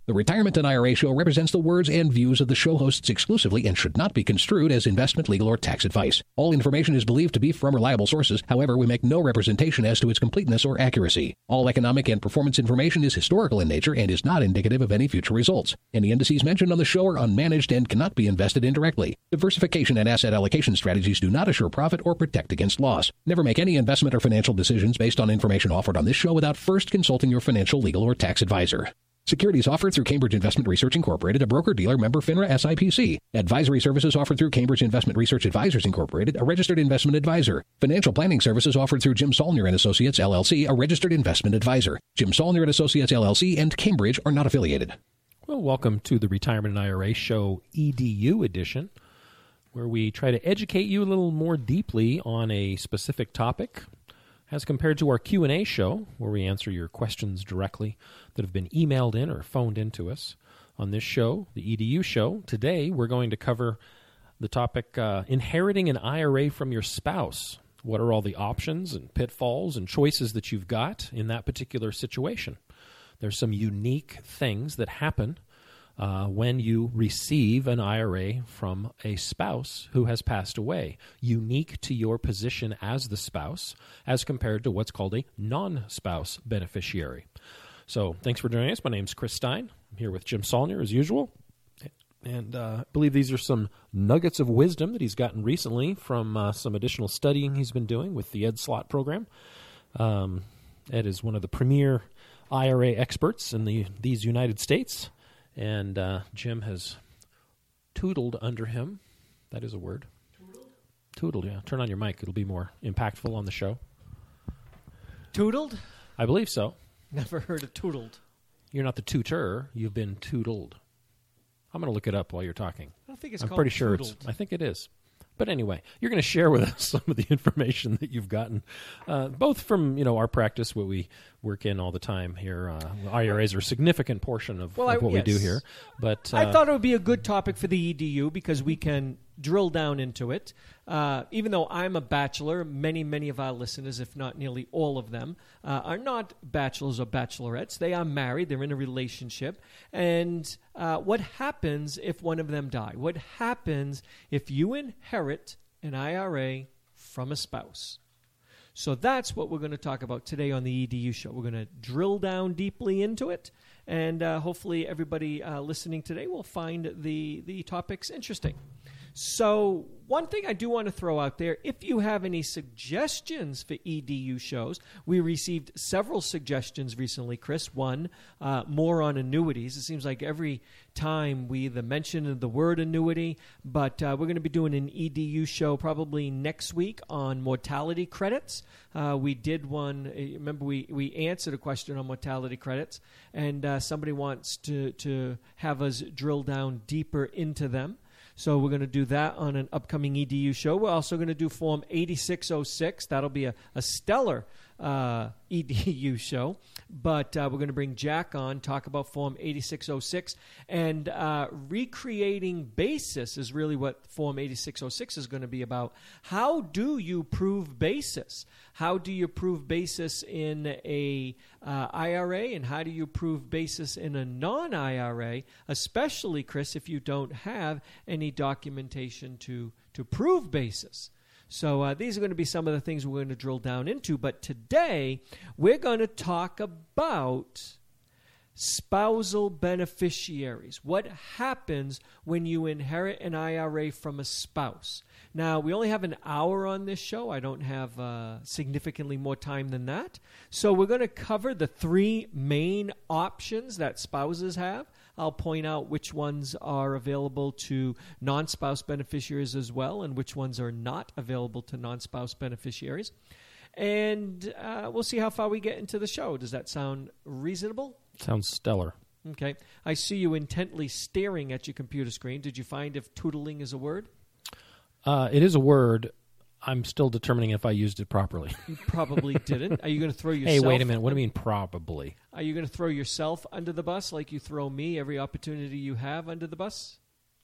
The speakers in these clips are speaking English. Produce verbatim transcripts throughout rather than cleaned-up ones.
The Retirement and I R A Show represents the words and views of the show hosts exclusively and should not be construed as investment, legal, or tax advice. All information is believed to be from reliable sources. However, we make no representation as to its completeness or accuracy. All economic and performance information is historical in nature and is not indicative of any future results. Any indices mentioned on the show are unmanaged and cannot be invested indirectly. Diversification and asset allocation strategies do not assure profit or protect against loss. Never make any investment or financial decisions based on information offered on this show without first consulting your financial, legal, or tax advisor. Securities offered through Cambridge Investment Research Incorporated, a broker-dealer member FINRA S I P C. Advisory services offered through Cambridge Investment Research Advisors Incorporated, a registered investment advisor. Financial planning services offered through Jim Saulnier and Associates, L L C, a registered investment advisor. Jim Saulnier and Associates, L L C, and Cambridge are not affiliated. Well, welcome to the Retirement and I R A Show E D U edition, where we try to educate you a little more deeply on a specific topic, as compared to our Q and A show, where we answer your questions directly that have been emailed in or phoned in to us. On this show, the E D U show, today we're going to cover the topic, uh, inheriting an I R A from your spouse. What are all the options and pitfalls and choices that you've got in that particular situation? There's some unique things that happen Uh, when you receive an I R A from a spouse who has passed away, unique to your position as the spouse as compared to what's called a non-spouse beneficiary. So thanks for joining us. My name's Chris Stein. I'm here with Jim Saulnier as usual. And uh, I believe these are some nuggets of wisdom that he's gotten recently from uh, some additional studying he's been doing with the Ed Slott program. Um, Ed is one of the premier I R A experts in the these United States. And uh, Jim has tootled under him. That is a word. Tootled? Tootled, yeah. Turn on your mic. It'll be more impactful on the show. Tootled? I believe so. Never heard of tootled. You're not the tutor. You've been tootled. I'm going to look it up while you're talking. I don't think it's I'm called pretty sure tootled. it's. I think it is. But anyway, you're going to share with us some of the information that you've gotten, uh, both from you know our practice, what we work in all the time here. Uh, I R As are a significant portion of, well, of I, what yes. we do here. But uh, I thought it would be a good topic for the E D U because we can drill down into it. Uh, even though I'm a bachelor, many, many of our listeners, if not nearly all of them, uh, are not bachelors or bachelorettes. They are married. They're in a relationship. And uh, what happens if one of them die? What happens if you inherit an I R A from a spouse? So that's what we're going to talk about today on the E D U show. We're going to drill down deeply into it, and uh, hopefully everybody uh, listening today will find the, the topics interesting. So one thing I do want to throw out there, if you have any suggestions for E D U shows, we received several suggestions recently, Chris. One, uh, more on annuities. It seems like every time we either mention the word annuity, but uh, we're going to be doing an E D U show probably next week on mortality credits. Uh, we did one, remember we, we answered a question on mortality credits, and uh, somebody wants to, to have us drill down deeper into them. So we're going to do that on an upcoming E D U show. We're also going to do Form eighty-six oh six. That'll be a, a stellar uh, E D U show. But uh, we're going to bring Jack on, talk about Form eighty-six oh six. And uh, recreating basis is really what Form eighty-six oh six is going to be about. How do you prove basis? How do you prove basis in a uh, I R A, and how do you prove basis in a non-I R A, especially, Chris, if you don't have any documentation to, to prove basis? So uh, these are going to be some of the things we're going to drill down into. But today, we're going to talk about spousal beneficiaries. What happens when you inherit an I R A from a spouse? Now, we only have an hour on this show. I don't have uh, significantly more time than that. So we're going to cover the three main options that spouses have. I'll point out which ones are available to non-spouse beneficiaries as well, and which ones are not available to non-spouse beneficiaries. And uh, we'll see how far we get into the show. Does that sound reasonable? sounds stellar. Okay. I see you intently staring at your computer screen. Did you find if tootling is a word? Uh, it is a word. I'm still determining if I used it properly. You probably didn't. Are you going to throw yourself? Hey, wait a minute. What do you mean probably? Are you going to throw yourself under the bus like you throw me every opportunity you have under the bus?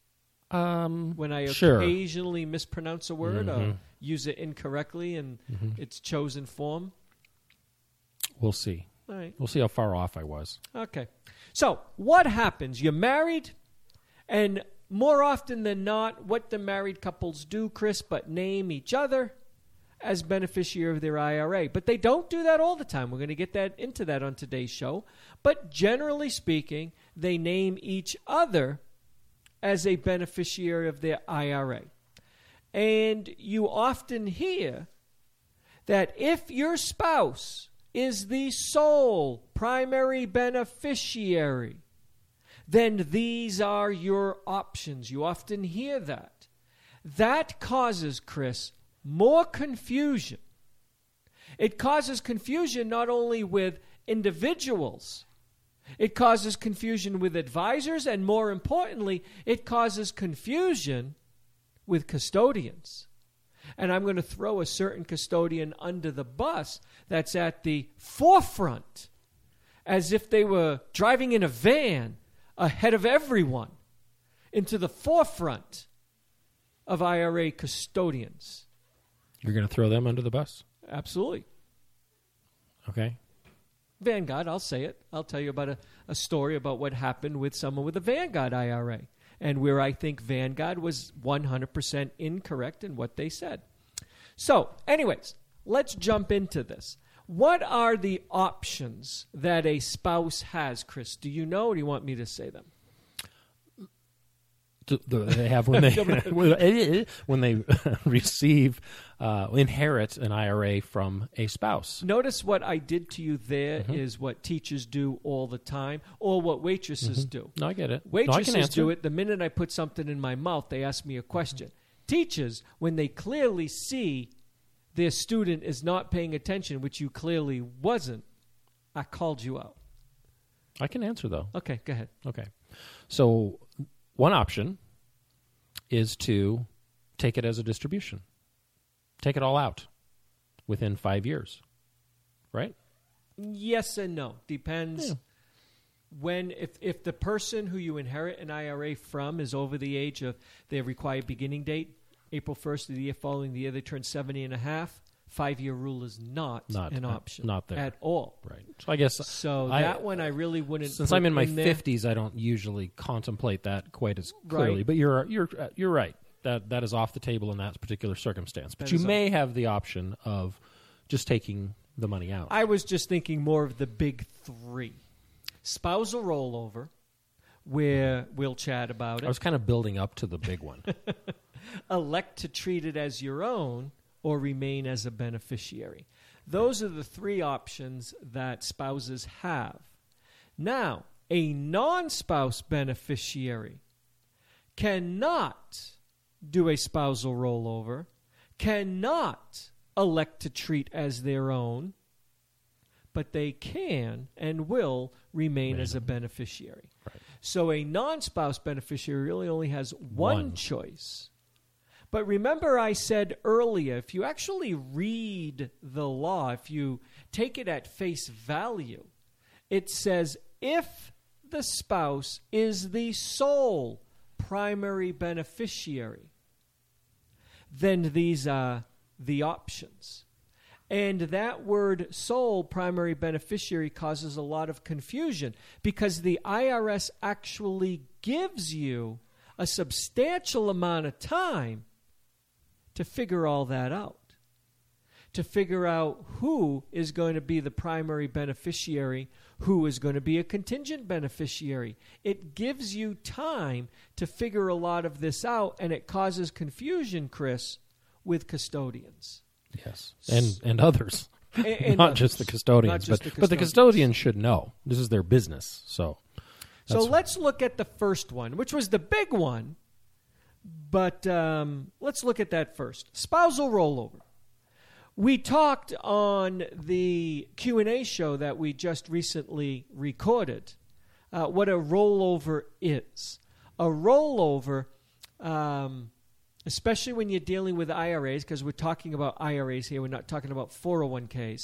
Um, when I sure. occasionally mispronounce a word mm-hmm. or use it incorrectly in mm-hmm. its chosen form? We'll see. All right. We'll see how far off I was. Okay. So what happens? You're married, and more often than not, what the married couples do, Chris, but name each other as beneficiary of their I R A. But they don't do that all the time. We're going to get that into that on today's show. But generally speaking, they name each other as a beneficiary of their I R A. And you often hear that if your spouse is the sole primary beneficiary, then these are your options. You often hear that. That causes, Chris, more confusion. It causes confusion not only with individuals, it causes confusion with advisors, and more importantly, it causes confusion with custodians. And I'm going to throw a certain custodian under the bus that's at the forefront, as if they were driving in a van ahead of everyone into the forefront of I R A custodians. You're going to throw them under the bus? Absolutely. Okay. Vanguard, I'll say it. I'll tell you about a, a story about what happened with someone with a Vanguard I R A, and where I think Vanguard was one hundred percent incorrect in what they said. So, anyways, let's jump into this. What are the options that a spouse has, Chris? Do you know, or do you want me to say them? They have when they when they receive uh, inherit an I R A from a spouse. Notice what I did to you there Mm-hmm. is what teachers do all the time, or what waitresses Mm-hmm. do. No, I get it. Waitresses no, I can do it the minute I put something in my mouth. They ask me a question. Teachers, when they clearly see their student is not paying attention, which you clearly wasn't, I called you out. I can answer, though. Okay, go ahead. Okay. So one option is to take it as a distribution. Take it all out within five years, right? Yes and no. Depends Yeah. when, if, if the person who you inherit an I R A from is over the age of their required beginning date, April first of the year following the year they turn seventy and a half, five-year rule is not, Not- an uh, option. not there. At all. Right. So I guess So I- that one I really wouldn't. since put I'm in my there. fifties, I don't usually contemplate that quite as clearly. Right. But you're you're uh, you're right. That that is off the table in that particular circumstance. But That you is may have the option of just taking the money out. I was just thinking more of the big three. Spousal rollover, where we'll chat about I it. was kind of building up to the big one. Elect to treat it as your own, or remain as a beneficiary. Those are the three options that spouses have. Now, a non-spouse beneficiary cannot do a spousal rollover, cannot elect to treat as their own, but they can and will remain as a beneficiary. Right. So a non-spouse beneficiary really only has one, One. choice. But remember I said earlier, if you actually read the law, if you take it at face value, it says if the spouse is the sole primary beneficiary, then these are the options. And that word sole primary beneficiary causes a lot of confusion because the I R S actually gives you a substantial amount of time to figure all that out, to figure out who is going to be the primary beneficiary, who is going to be a contingent beneficiary. It gives you time to figure a lot of this out, and it causes confusion, Chris, with custodians. Yes, and and others, And- and not others. just the custodians, Not just but the but the custodians. custodians should know this is their business. So, So that's- let's look at the first one, which was the big one. But um, let's look at that first. Spousal rollover. We talked on the Q and A show that we just recently recorded uh, what a rollover is. A rollover, um, especially when you're dealing with I R As, because we're talking about I R As here, we're not talking about four oh one k's.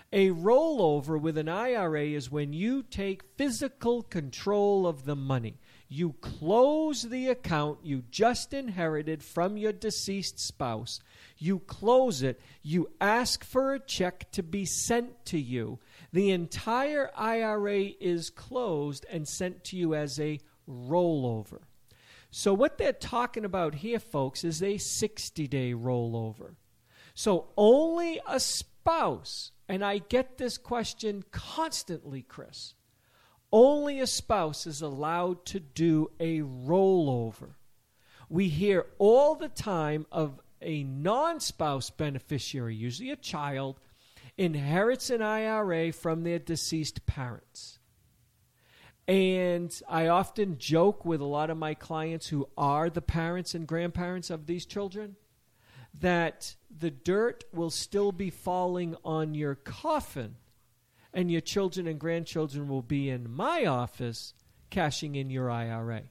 A rollover with an I R A is when you take physical control of the money. You close the account you just inherited from your deceased spouse. You close it. You ask for a check to be sent to you. The entire I R A is closed and sent to you as a rollover. So what they're talking about here, folks, is a sixty-day rollover. So only a spouse, and I get this question constantly, Chris, only a spouse is allowed to do a rollover. We hear all the time of a non-spouse beneficiary, usually a child, inherits an I R A from their deceased parents. And I often joke with a lot of my clients who are the parents and grandparents of these children that the dirt will still be falling on your coffin and your children and grandchildren will be in my office cashing in your I R A.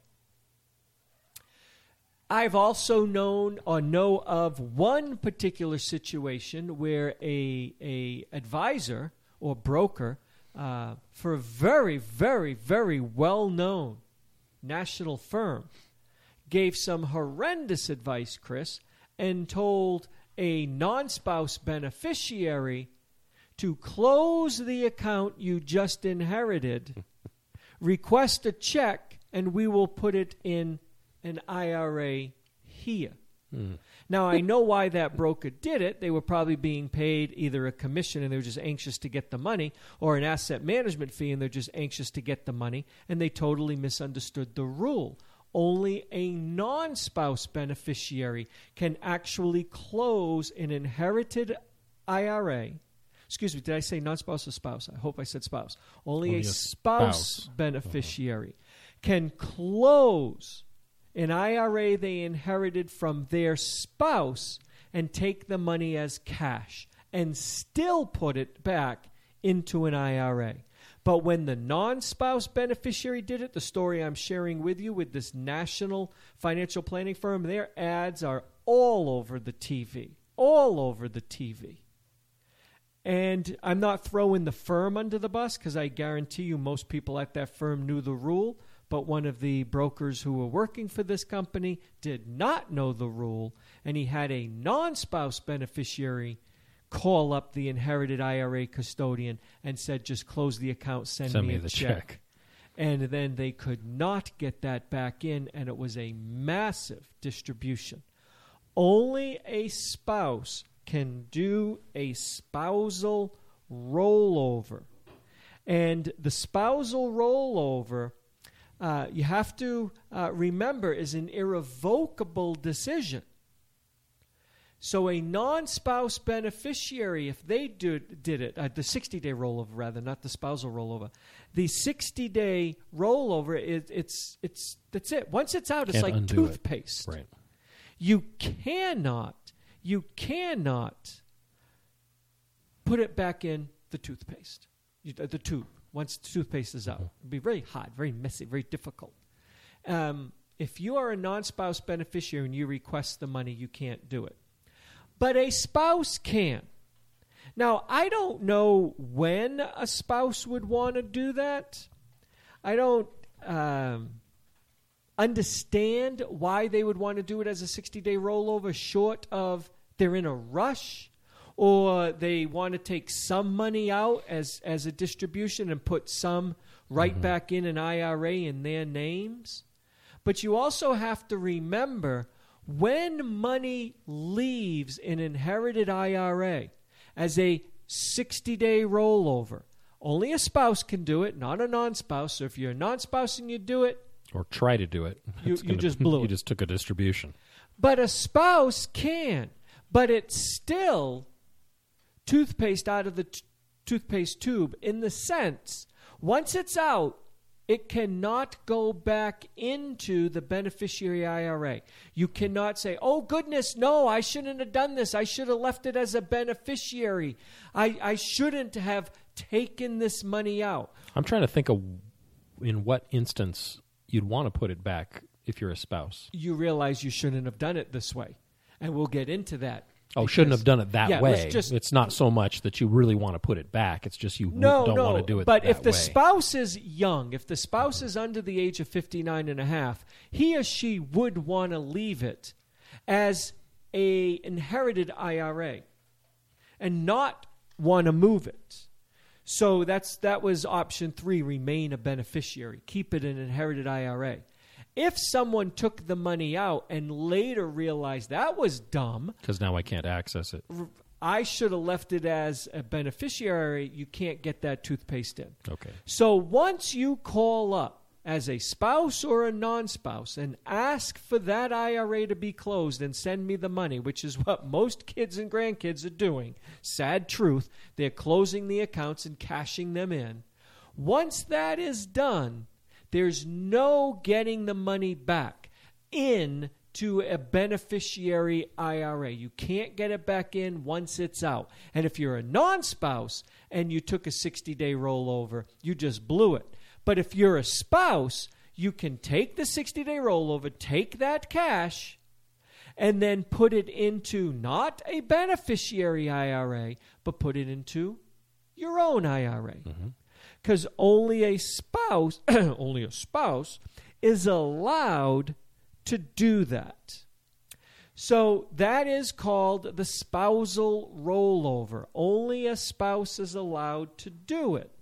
I've also known or know of one particular situation where a, a advisor or broker uh, for a very, very, very well-known national firm gave some horrendous advice, Chris, and told a non-spouse beneficiary to close the account you just inherited, request a check, and we will put it in an I R A here. Mm. Now, I know why that broker did it. They were probably being paid either a commission and they were just anxious to get the money, or an asset management fee and they're just anxious to get the money, and they totally misunderstood the rule. Only a non-spouse beneficiary can actually close an inherited I R A. Excuse me, did I say non-spouse or spouse? I hope I said spouse. Only, Only a, a spouse, spouse beneficiary uh-huh. can close an I R A they inherited from their spouse and take the money as cash and still put it back into an I R A. But when the non-spouse beneficiary did it, the story I'm sharing with you with this national financial planning firm, their ads are all over the T V, all over the T V. And I'm not throwing the firm under the bus because I guarantee you most people at that firm knew the rule, but one of the brokers who were working for this company did not know the rule, and he had a non-spouse beneficiary call up the inherited I R A custodian and said, just close the account, send, send me, me a the check. check. And then they could not get that back in, and it was a massive distribution. Only a spouse can do a spousal rollover. And the spousal rollover, uh, you have to uh, remember, is an irrevocable decision. So a non-spouse beneficiary, if they do, did it, uh, the sixty-day rollover rather, not the spousal rollover, the sixty-day rollover, it, it's it's that's it. Once it's out, Can't it's like undo toothpaste. It. Right. You cannot, you cannot put it back in the toothpaste, you, uh, the tube, once the toothpaste is out. Mm-hmm. It'll be very hard, very messy, very difficult. Um, if you are a non-spouse beneficiary and you request the money, you can't do it. But a spouse can. Now, I don't know when a spouse would want to do that. I don't um, understand why they would want to do it as a sixty-day rollover, short of they're in a rush or they want to take some money out as, as a distribution and put some right mm-hmm. back in an I R A in their names. But you also have to remember, when money leaves an inherited I R A as a sixty-day rollover, only a spouse can do it, not a non-spouse. So if you're a non-spouse and you do it, or try to do it, you, you gonna, just blew it. You just took a distribution. But a spouse can, but it's still toothpaste out of the t- toothpaste tube in the sense, once it's out, it cannot go back into the beneficiary I R A. You cannot say, oh, goodness, no, I shouldn't have done this. I should have left it as a beneficiary. I, I shouldn't have taken this money out. I'm trying to think of in what instance you'd want to put it back if you're a spouse. You realize you shouldn't have done it this way. And we'll get into that Oh, shouldn't have done it that yeah, way. let's just- it's not so much that you really want to put it back. It's just you No, don't no, want to do it but that if the way. spouse is young, if the spouse is under the age of fifty-nine and a half, he or she would want to leave it as a inherited I R A and not want to move it. So that's that was option three, remain a beneficiary. Keep it an inherited I R A. If someone took the money out and later realized that was dumb, because now I can't access it. I should have left it as a beneficiary, you can't get that toothpaste in. Okay. So once you call up as a spouse or a non-spouse and ask for that I R A to be closed and send me the money, which is what most kids and grandkids are doing, sad truth, they're closing the accounts and cashing them in. Once that is done, there's no getting the money back into a beneficiary I R A. You can't get it back in once it's out. And if you're a non-spouse and you took a sixty-day rollover, you just blew it. But if you're a spouse, you can take the sixty-day rollover, take that cash, and then put it into not a beneficiary I R A, but put it into your own I R A. Because mm-hmm. only a spouse, only a spouse is allowed to do that. So that is called the spousal rollover. Only a spouse is allowed to do it.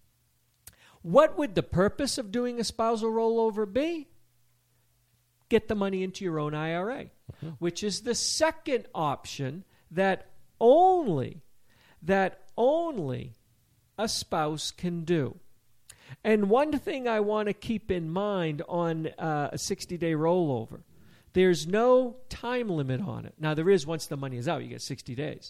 What would the purpose of doing a spousal rollover be? Get the money into your own I R A, mm-hmm. which is the second option that only, that only a spouse can do. And one thing I want to keep in mind on uh, a sixty-day rollover, there's no time limit on it. Now, there is once the money is out, you get sixty days.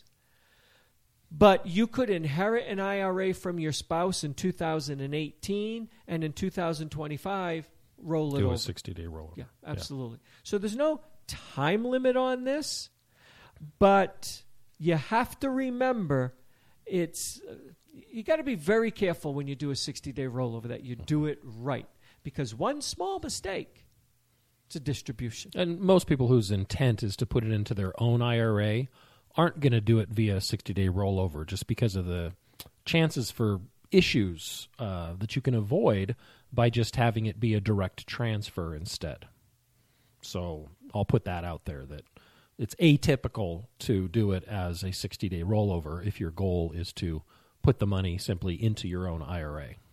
But you could inherit an I R A from your spouse in two thousand eighteen, and in two thousand twenty-five, roll it Do over. a sixty-day rollover. Yeah, absolutely. Yeah. So there's no time limit on this, but you have to remember it's uh, you got to be very careful when you do a sixty-day rollover that you do it right, because one small mistake, it's a distribution. And most people whose intent is to put it into their own I R A aren't going to do it via sixty-day rollover just because of the chances for issues uh, that you can avoid by just having it be a direct transfer instead. So I'll put that out there, that it's atypical to do it as a sixty-day rollover if your goal is to put the money simply into your own I R A.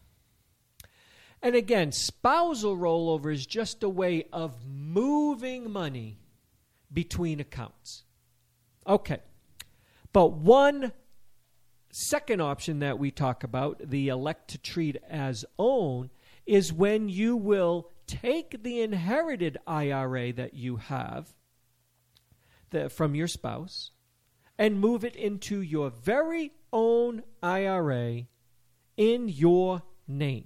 And again, spousal rollover is just a way of moving money between accounts. Okay. But one second option that we talk about, the elect to treat as own, is when you will take the inherited I R A that you have the, from your spouse and move it into your very own I R A in your name.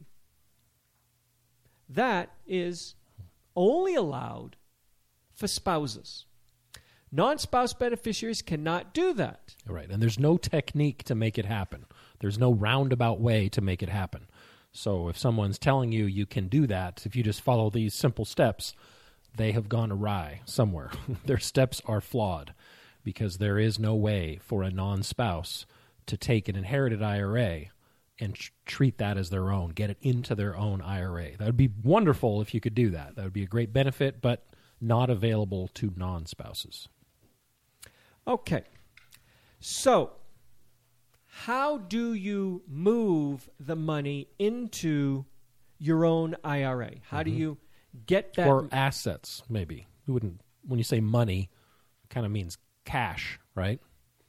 That is only allowed for spouses. Non-spouse beneficiaries cannot do that. Right, and there's no technique to make it happen. There's no roundabout way to make it happen. So if someone's telling you you can do that, if you just follow these simple steps, they have gone awry somewhere. Their steps are flawed because there is no way for a non-spouse to take an inherited I R A and tr- treat that as their own, get it into their own I R A. That would be wonderful if you could do that. That would be a great benefit, but not available to non-spouses. Okay. So, how do you move the money into your own I R A? How mm-hmm. do you get that? Or assets, maybe. You wouldn't, when you say money, it kind of means cash, right?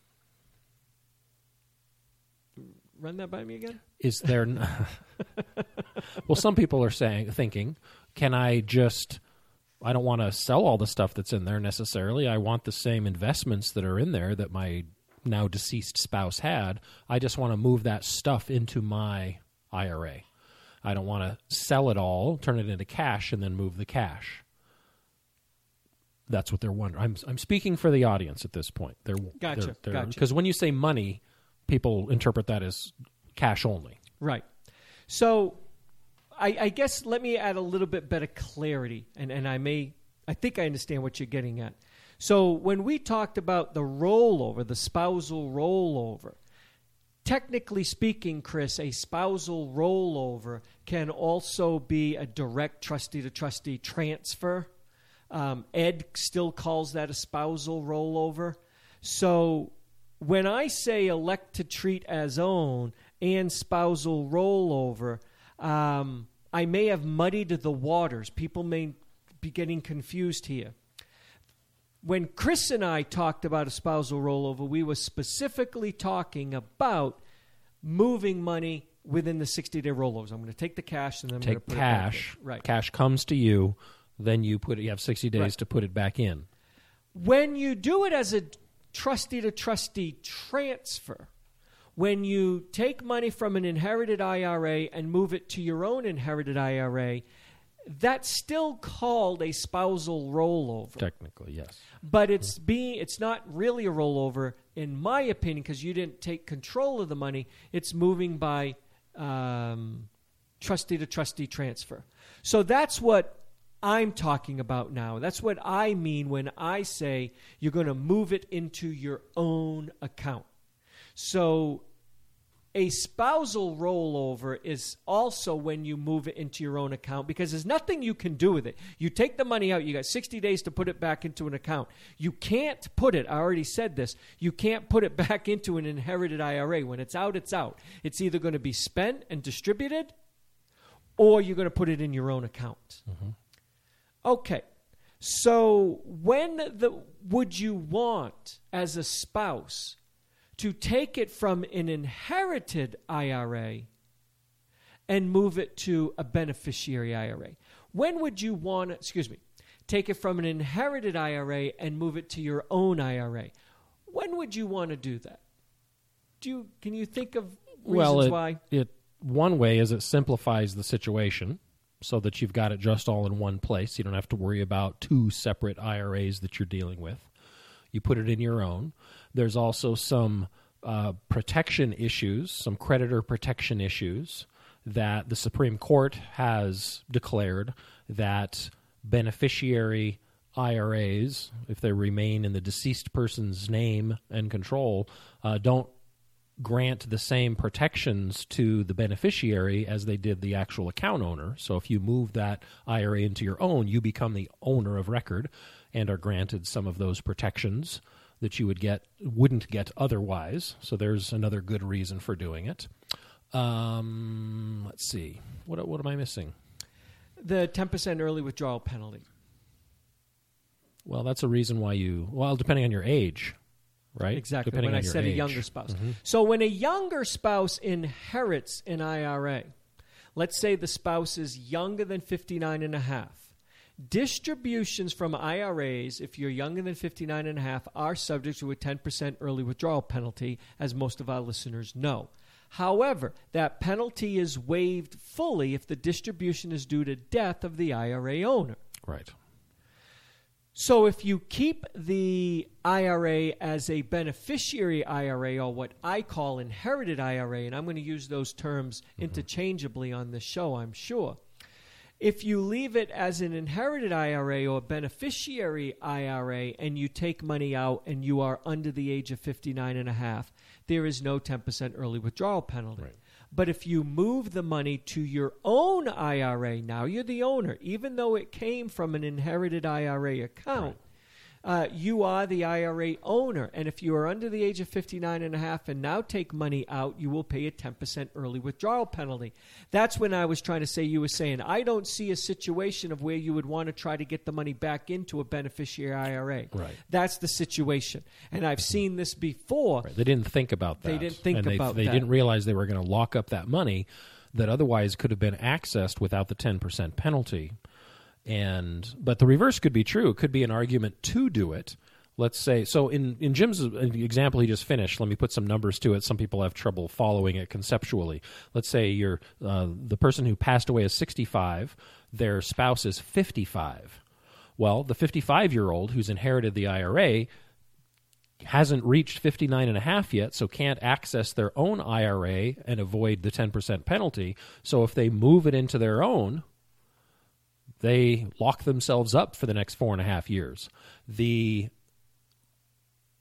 Run that by me again? Is there... N- well, some people are saying, thinking, can I just... I don't want to sell all the stuff that's in there necessarily. I want the same investments that are in there that my now deceased spouse had. I just want to move that stuff into my I R A. I don't want to sell it all, turn it into cash, and then move the cash. That's what they're wondering. I'm I'm speaking for the audience at this point. They're, gotcha. They're, they're, gotcha. Because when you say money, people interpret that as cash only. Right. So I, I guess let me add a little bit better clarity, and, and I may, I think I understand what you're getting at. So when we talked about the rollover, the spousal rollover, technically speaking, Chris, a spousal rollover can also be a direct trustee-to-trustee transfer. Um, Ed still calls that a spousal rollover. So when I say elect to treat as own and spousal rollover, um, I may have muddied the waters. People may be getting confused here. When Chris and I talked about a spousal rollover, we were specifically talking about moving money within the sixty-day rollovers. I'm going to take the cash and then I'm Take going to put cash. it back in. Right. Cash comes to you, then you put it. You have sixty days Right. to put it back in. When you do it as a trustee-to-trustee transfer, when you take money from an inherited I R A and move it to your own inherited I R A, that's still called a spousal rollover. Technically, yes. But it's being it's not really a rollover, in my opinion, because you didn't take control of the money. It's moving by um, trustee-to-trustee transfer. So that's what I'm talking about now. That's what I mean when I say you're going to move it into your own account. So a spousal rollover is also when you move it into your own account, because there's nothing you can do with it. You take the money out, you got sixty days to put it back into an account. You can't put it, I already said this, you can't put it back into an inherited I R A. When it's out, it's out. It's either going to be spent and distributed, or you're going to put it in your own account. Mm-hmm. Okay. So when the would you want, as a spouse, to take it from an inherited I R A and move it to a beneficiary I R A? When would you want to, excuse me, take it from an inherited I R A and move it to your own I R A? When would you want to do that? Do you, can you think of reasons well, it, why? It, one way is it simplifies the situation so that you've got it just all in one place. You don't have to worry about two separate I R As that you're dealing with. You put it in your own. There's also some uh, protection issues, some creditor protection issues that the Supreme Court has declared that beneficiary I R As, if they remain in the deceased person's name and control, uh, don't grant the same protections to the beneficiary as they did the actual account owner. So if you move that I R A into your own, you become the owner of record and are granted some of those protections that you would get wouldn't get otherwise. So there's another good reason for doing it. Um, let's see. What what am I missing? The ten percent early withdrawal penalty. Well, that's a reason why you, well, depending on your age, right? Exactly, Depending when on I your said age. a younger spouse. Mm-hmm. So when a younger spouse inherits an I R A, let's say the spouse is younger than fifty-nine and a half, distributions from I R As, if you're younger than fifty-nine and a half, are subject to a ten percent early withdrawal penalty, as most of our listeners know. However, that penalty is waived fully if the distribution is due to death of the I R A owner. Right. So if you keep the I R A as a beneficiary I R A, or what I call inherited I R A, and I'm going to use those terms mm-hmm. interchangeably on this show, I'm sure. If you leave it as an inherited I R A or beneficiary I R A and you take money out and you are under the age of fifty-nine and a half, there is no ten percent early withdrawal penalty. Right. But if you move the money to your own I R A, now you're the owner, even though it came from an inherited I R A account, right. uh, you are the I R A owner. And if you are under the age of fifty-nine and a half and now take money out, you will pay a ten percent early withdrawal penalty. That's when I was trying to say, you were saying, I don't see a situation of where you would want to try to get the money back into a beneficiary I R A. Right. That's the situation. And I've seen this before. Right. They didn't think about that. They didn't think and they, about they that. They didn't realize they were going to lock up that money that otherwise could have been accessed without the ten percent penalty. And but the reverse could be true. It could be an argument to do it. Let's say, so in, in Jim's example he just finished, let me put some numbers to it. Some people have trouble following it conceptually. Let's say you're uh, the person who passed away is sixty-five, their spouse is fifty-five. Well, the fifty-five-year-old who's inherited the I R A hasn't reached fifty-nine and a half yet, so can't access their own I R A and avoid the ten percent penalty. So if they move it into their own, they lock themselves up for the next four and a half years. The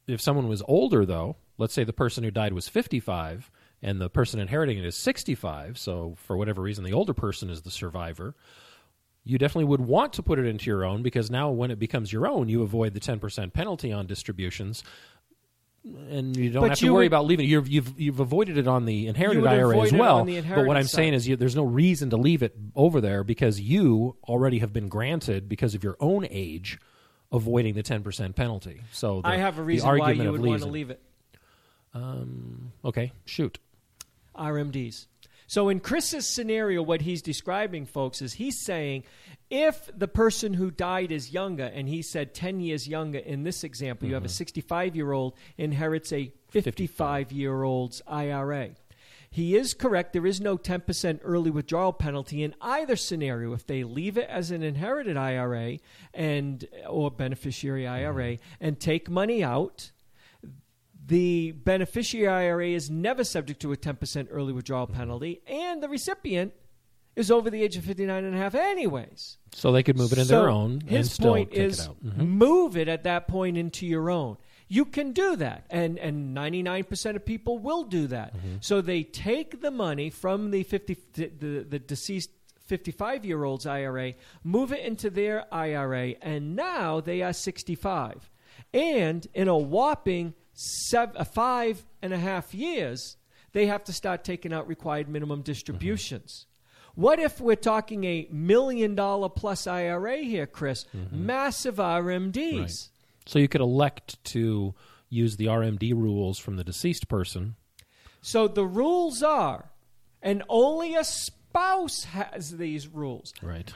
if someone was older, though, let's say the person who died was fifty-five and the person inheriting it is sixty-five, so for whatever reason the older person is the survivor, you definitely would want to put it into your own, because now when it becomes your own, you avoid the ten percent penalty on distributions, and you don't But have to you worry would- about leaving it. You've, you've, you've avoided it on the inherited would I R A avoid as it well. on the But what inherited I'm saying side. is you, there's no reason to leave it over there, because you already have been granted, because of your own age, avoiding the ten percent penalty. So the, I have a the reason why argument you of would want to leaving- leave it. Um, okay, shoot. R M Ds. So in Chris's scenario, what he's describing, folks, is he's saying if the person who died is younger, and he said ten years younger in this example, mm-hmm. you have a sixty-five-year-old inherits a fifty-five-year-old's I R A. He is correct. There is no ten percent early withdrawal penalty in either scenario. If they leave it as an inherited I R A and or beneficiary I R A mm-hmm. and take money out, the beneficiary I R A is never subject to a ten percent early withdrawal penalty, and the recipient is over the age of fifty-nine and a half anyways. So they could move it in so their own and his still point take is it out. Mm-hmm. move it at that point into your own. You can do that, and, and ninety-nine percent of people will do that. Mm-hmm. So they take the money from the, fifty, the, the deceased fifty-five-year-old's I R A, move it into their I R A, and now they are sixty-five. And in a whopping seven, five and a half years, they have to start taking out required minimum distributions. Mm-hmm. What if we're talking a million dollar plus I R A here, Chris? Mm-hmm. Massive R M Ds. Right. So you could elect to use the R M D rules from the deceased person. So the rules are, and only a spouse has these rules. Right.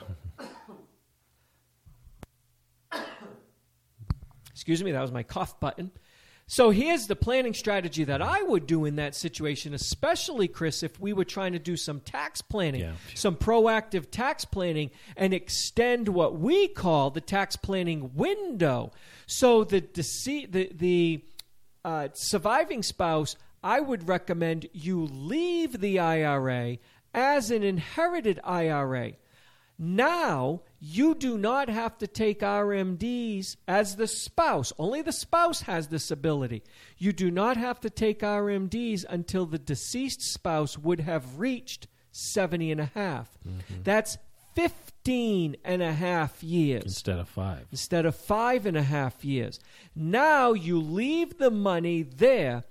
Excuse me, that was my cough button. So here's the planning strategy that I would do in that situation, especially, Chris, if we were trying to do some tax planning, yeah. some proactive tax planning, and extend what we call the tax planning window. So the dece- the, the uh, surviving spouse, I would recommend you leave the I R A as an inherited I R A. Now, you do not have to take R M Ds as the spouse. Only the spouse has this ability. You do not have to take R M Ds until the deceased spouse would have reached seventy and a half. Mm-hmm. That's fifteen and a half years. Instead of five. Instead of five and a half years. Now you leave the money there.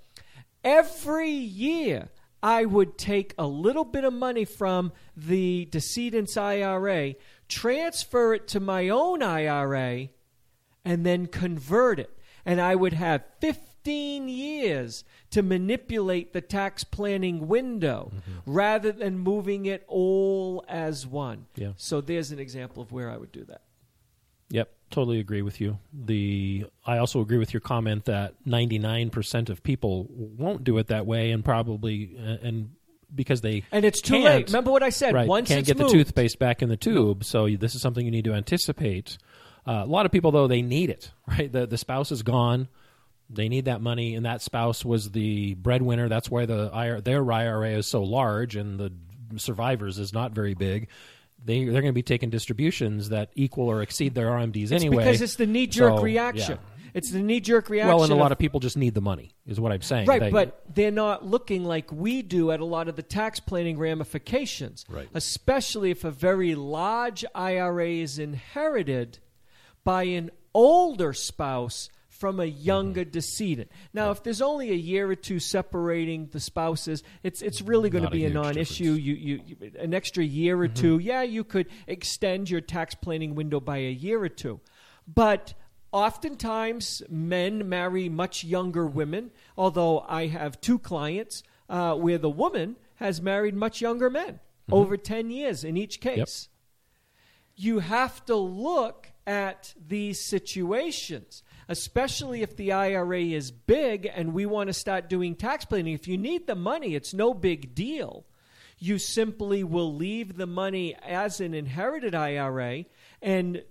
Every year, I would take a little bit of money from the decedent's I R A, transfer it to my own I R A, and then convert it. And I would have fifteen years to manipulate the tax planning window mm-hmm. rather than moving it all as one. Yeah. So there's an example of where I would do that. Yep, totally agree with you. The I also agree with your comment that ninety-nine percent of people won't do it that way, and probably uh, and because they and it's too can't, late. Remember what I said. Right, Once can't it's get moved, the toothpaste back in the tube. No. So this is something you need to anticipate. Uh, a lot of people, though, they need it. Right, the the spouse is gone. They need that money, and that spouse was the breadwinner. That's why the I R, their I R A is so large, and the survivors is not very big. They, they're going to be taking distributions that equal or exceed their R M Ds it's anyway. Because it's the knee-jerk so, reaction. Yeah. It's the knee-jerk reaction. Well, and a lot of, of people just need the money, is what I'm saying. Right, they, but they're not looking like we do at a lot of the tax planning ramifications. Right. Especially if a very large I R A is inherited by an older spouse from a younger mm-hmm. decedent. Now, right. if there's only a year or two separating the spouses, it's it's really going to be a, a non-issue. You, you, you an extra year or mm-hmm. two, yeah, you could extend your tax planning window by a year or two. But oftentimes, men marry much younger women, although I have two clients uh, where the woman has married much younger men, mm-hmm. over ten years in each case. Yep. You have to look at these situations, especially if the I R A is big and we want to start doing tax planning. If you need the money, it's no big deal. You simply will leave the money as an inherited I R A and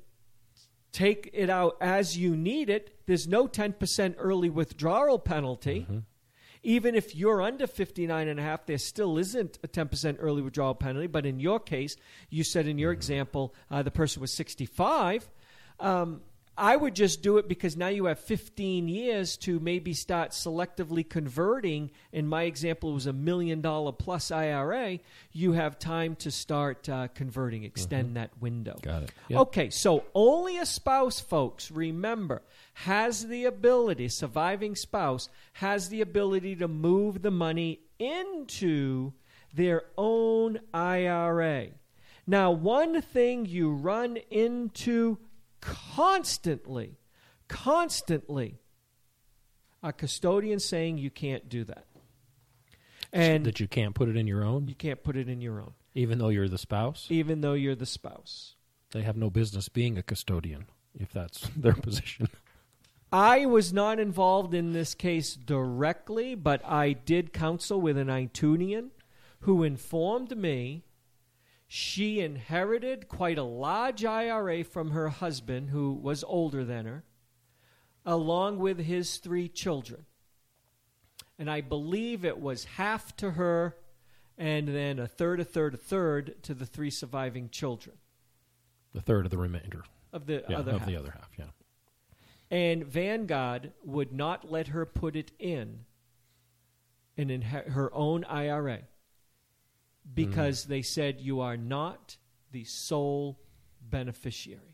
take it out as you need it. There's no ten percent early withdrawal penalty. Mm-hmm. Even if you're under fifty-nine and a half, there still isn't a ten percent early withdrawal penalty. But in your case, you said in your mm-hmm. example, uh, the person was sixty-five. Um, I would just do it because now you have fifteen years to maybe start selectively converting. In my example, it was a million dollar plus I R A. You have time to start uh, converting, extend mm-hmm. that window. Got it. Yep. Okay, so only a spouse, folks, remember, has the ability, surviving spouse, has the ability to move the money into their own I R A. Now, one thing you run into constantly, constantly, a custodian saying you can't do that. And that you can't put it in your own? You can't put it in your own. Even though you're the spouse? Even though you're the spouse. They have no business being a custodian, if that's their position. I was not involved in this case directly, but I did counsel with an Itunian who informed me she inherited quite a large I R A from her husband, who was older than her, along with his three children. And I believe it was half to her and then a third, a third, a third to the three surviving children. The third of the remainder. Of the yeah, other of half. the other half, yeah. And Vanguard would not let her put it in, in, in her own I R A. Because mm. they said you are not the sole beneficiary.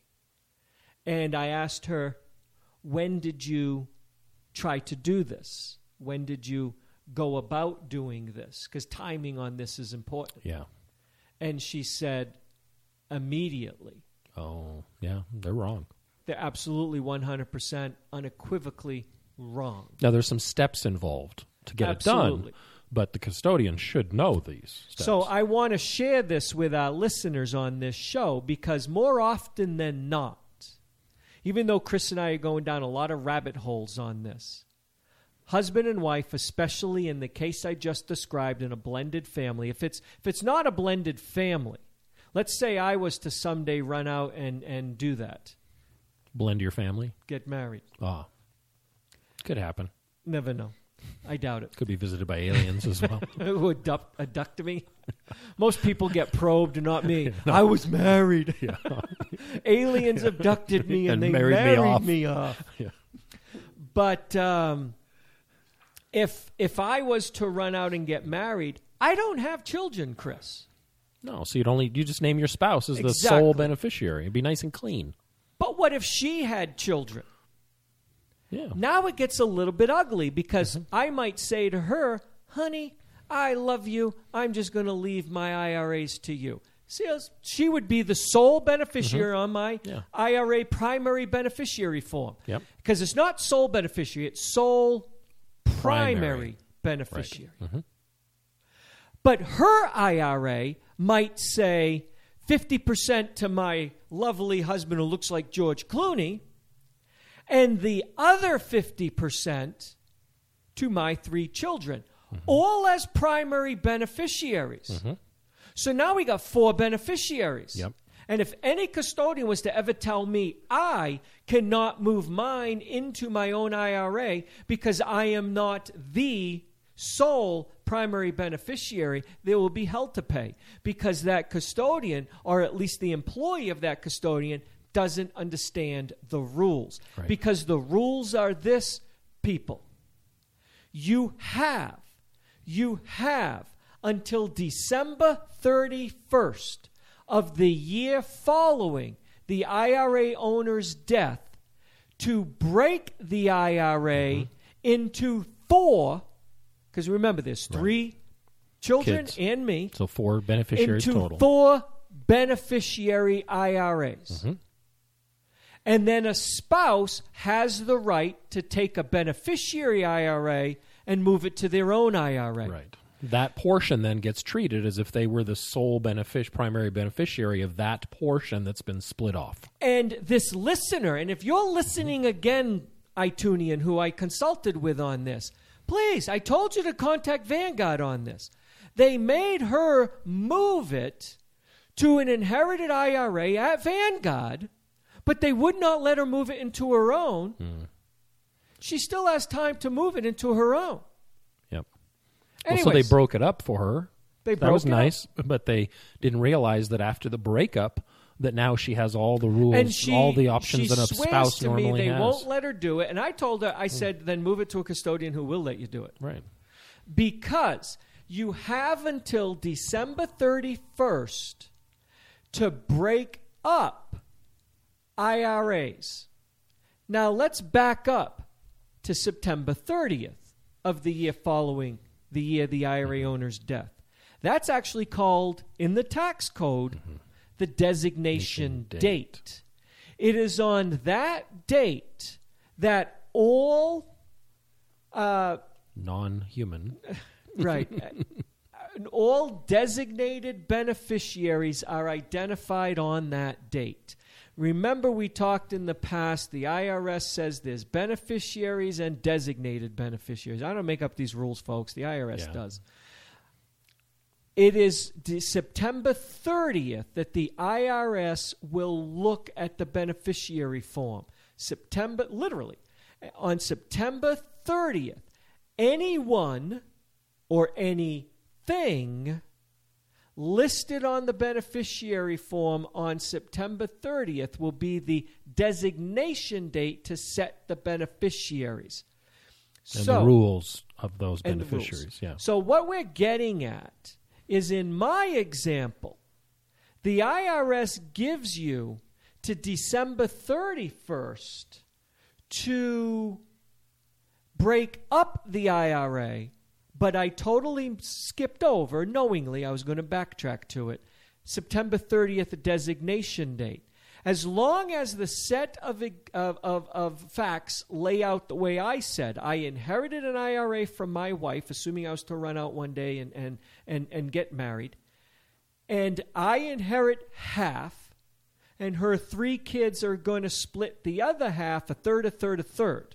And I asked her, when did you try to do this? When did you go about doing this? Because timing on this is important. Yeah. And she said, immediately. Oh, yeah, they're wrong. They're absolutely one hundred percent unequivocally wrong. Now, there's some steps involved to get absolutely. it done. But the custodian should know these steps. So I want to share this with our listeners on this show because more often than not, even though Chris and I are going down a lot of rabbit holes on this, husband and wife, especially in the case I just described in a blended family, if it's if it's not a blended family, let's say I was to someday run out and, and do that. Blend your family? Get married. Ah. Could happen. Never know. I doubt it. Could be visited by aliens as well. Who abduct, abduct me? Most people get probed, not me. No. I was married. Yeah. Aliens yeah. abducted me and, and they married, married me off. Me off. Yeah. But um, if if I was to run out and get married, I don't have children, Chris. No, so you'd only you just name your spouse as the exactly. sole beneficiary. It'd be nice and clean. But what if she had children? Yeah. Now it gets a little bit ugly because mm-hmm. I might say to her, honey, I love you. I'm just going to leave my I R As to you. See, she would be the sole beneficiary mm-hmm. on my yeah. I R A primary beneficiary form. Yep. Because it's not sole beneficiary, it's sole primary, primary. beneficiary. Right. Mm-hmm. But her I R A might say fifty percent to my lovely husband who looks like George Clooney, and the other fifty percent to my three children, mm-hmm. all as primary beneficiaries. Mm-hmm. So now we got four beneficiaries. Yep. And if any custodian was to ever tell me I cannot move mine into my own I R A because I am not the sole primary beneficiary, they will be held to pay because that custodian, or at least the employee of that custodian, doesn't understand the rules. Right. Because the rules are this, people. You have, you have until December thirty-first of the year following the I R A owner's death to break the I R A mm-hmm. into four, because remember there's three right. children Kids. and me. So four beneficiaries into total. four beneficiary I R As. Mm-hmm. And then a spouse has the right to take a beneficiary I R A and move it to their own I R A. Right. That portion then gets treated as if they were the sole benefic- primary beneficiary of that portion that's been split off. And this listener, and if you're listening again, Itunian, who I consulted with on this, please, I told you to contact Vanguard on this. They made her move it to an inherited I R A at Vanguard, but they would not let her move it into her own. Mm. She still has time to move it into her own. Yep. Anyways, well, so they broke it up for her. They that broke was it nice, up. But they didn't realize that after the breakup, that now she has all the rules, And she, all the options she that a swears spouse to me normally they has. won't let her do it. And I told her, I said, then move it to a custodian who will let you do it. Right. Because you have until December thirty-first to break up I R As. Now let's back up to September thirtieth of the year following the year of the I R A owner's death. That's actually called, in the tax code, mm-hmm. the designation date. date. It is on that date that all uh, non-human, right, all designated beneficiaries are identified on that date. Remember, we talked in the past, the I R S says there's beneficiaries and designated beneficiaries. I don't make up these rules, folks. The I R S yeah. does. It is September thirtieth that the I R S will look at the beneficiary form. September, literally, on September thirtieth, anyone or anything listed on the beneficiary form on September thirtieth will be the designation date to set the beneficiaries. And so, the rules of those and beneficiaries. Yeah. So what we're getting at is, in my example, the I R S gives you to December thirty-first to break up the I R A, but I totally skipped over, knowingly, I was going to backtrack to it, September thirtieth designation date. As long as the set of, of, of, of facts lay out the way I said, I inherited an I R A from my wife, assuming I was to run out one day and, and, and, and get married, and I inherit half, and her three kids are going to split the other half, a third, a third, a third.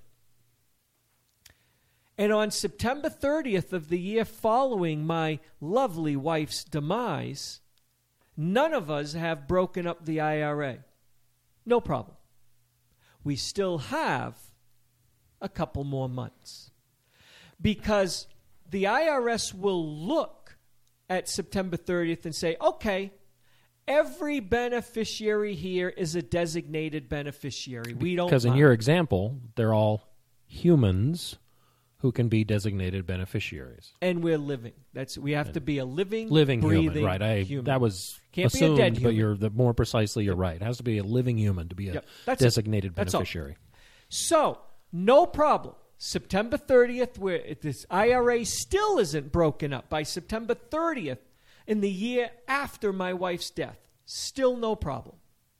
And on September thirtieth of the year following my lovely wife's demise, none of us have broken up the I R A. No problem. We still have a couple more months. Because the I R S will look at September thirtieth and say, okay, every beneficiary here is a designated beneficiary. We don't Because in mind. your example, they're all humans who can be designated beneficiaries. And we're living. That's we have to be a living, living breathing human. Right. I, human. That was Can't assumed, be a dead but human. you're the, more precisely, you're right. It has to be a living human to be a Yep. That's designated it. That's all. beneficiary. So, no problem. September thirtieth, where this I R A still isn't broken up. By September thirtieth, in the year after my wife's death, still no problem.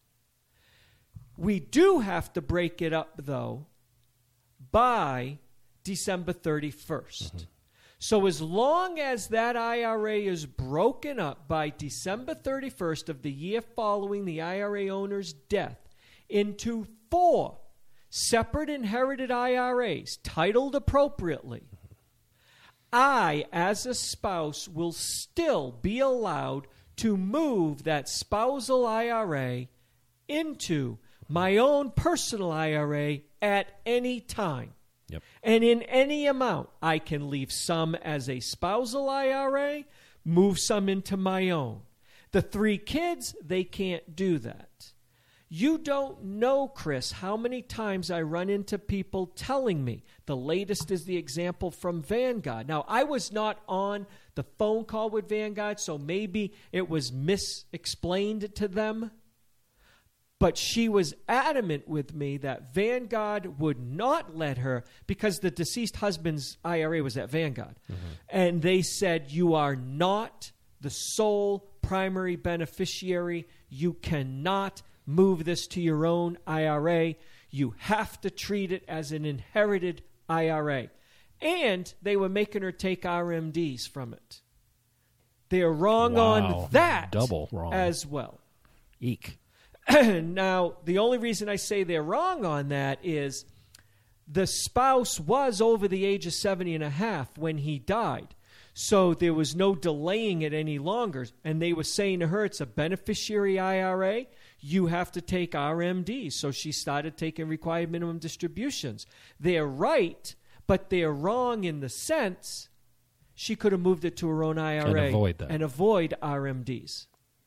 We do have to break it up, though, by December thirty-first. Mm-hmm. So as long as that I R A is broken up by December thirty-first of the year following the I R A owner's death into four separate inherited I R As titled appropriately, I, as a spouse, will still be allowed to move that spousal I R A into my own personal I R A at any time. Yep. And in any amount. I can leave some as a spousal I R A, move some into my own. The three kids, they can't do that. You don't know, Chris, how many times I run into people telling me. The latest is the example from Vanguard. Now, I was not on the phone call with Vanguard, so maybe it was misexplained to them. But she was adamant with me that Vanguard would not let her, because the deceased husband's I R A was at Vanguard. Mm-hmm. And they said, you are not the sole primary beneficiary. You cannot move this to your own I R A. You have to treat it as an inherited I R A. And they were making her take R M Ds from it. They are wrong wow. on that Double wrong. as well. Eek. Now, the only reason I say they're wrong on that is the spouse was over the age of seventy and a half when he died. So there was no delaying it any longer. And they were saying to her, it's a beneficiary I R A. You have to take R M Ds. So she started taking required minimum distributions. They're right, but they're wrong in the sense she could have moved it to her own I R A and avoid that. and avoid R M Ds.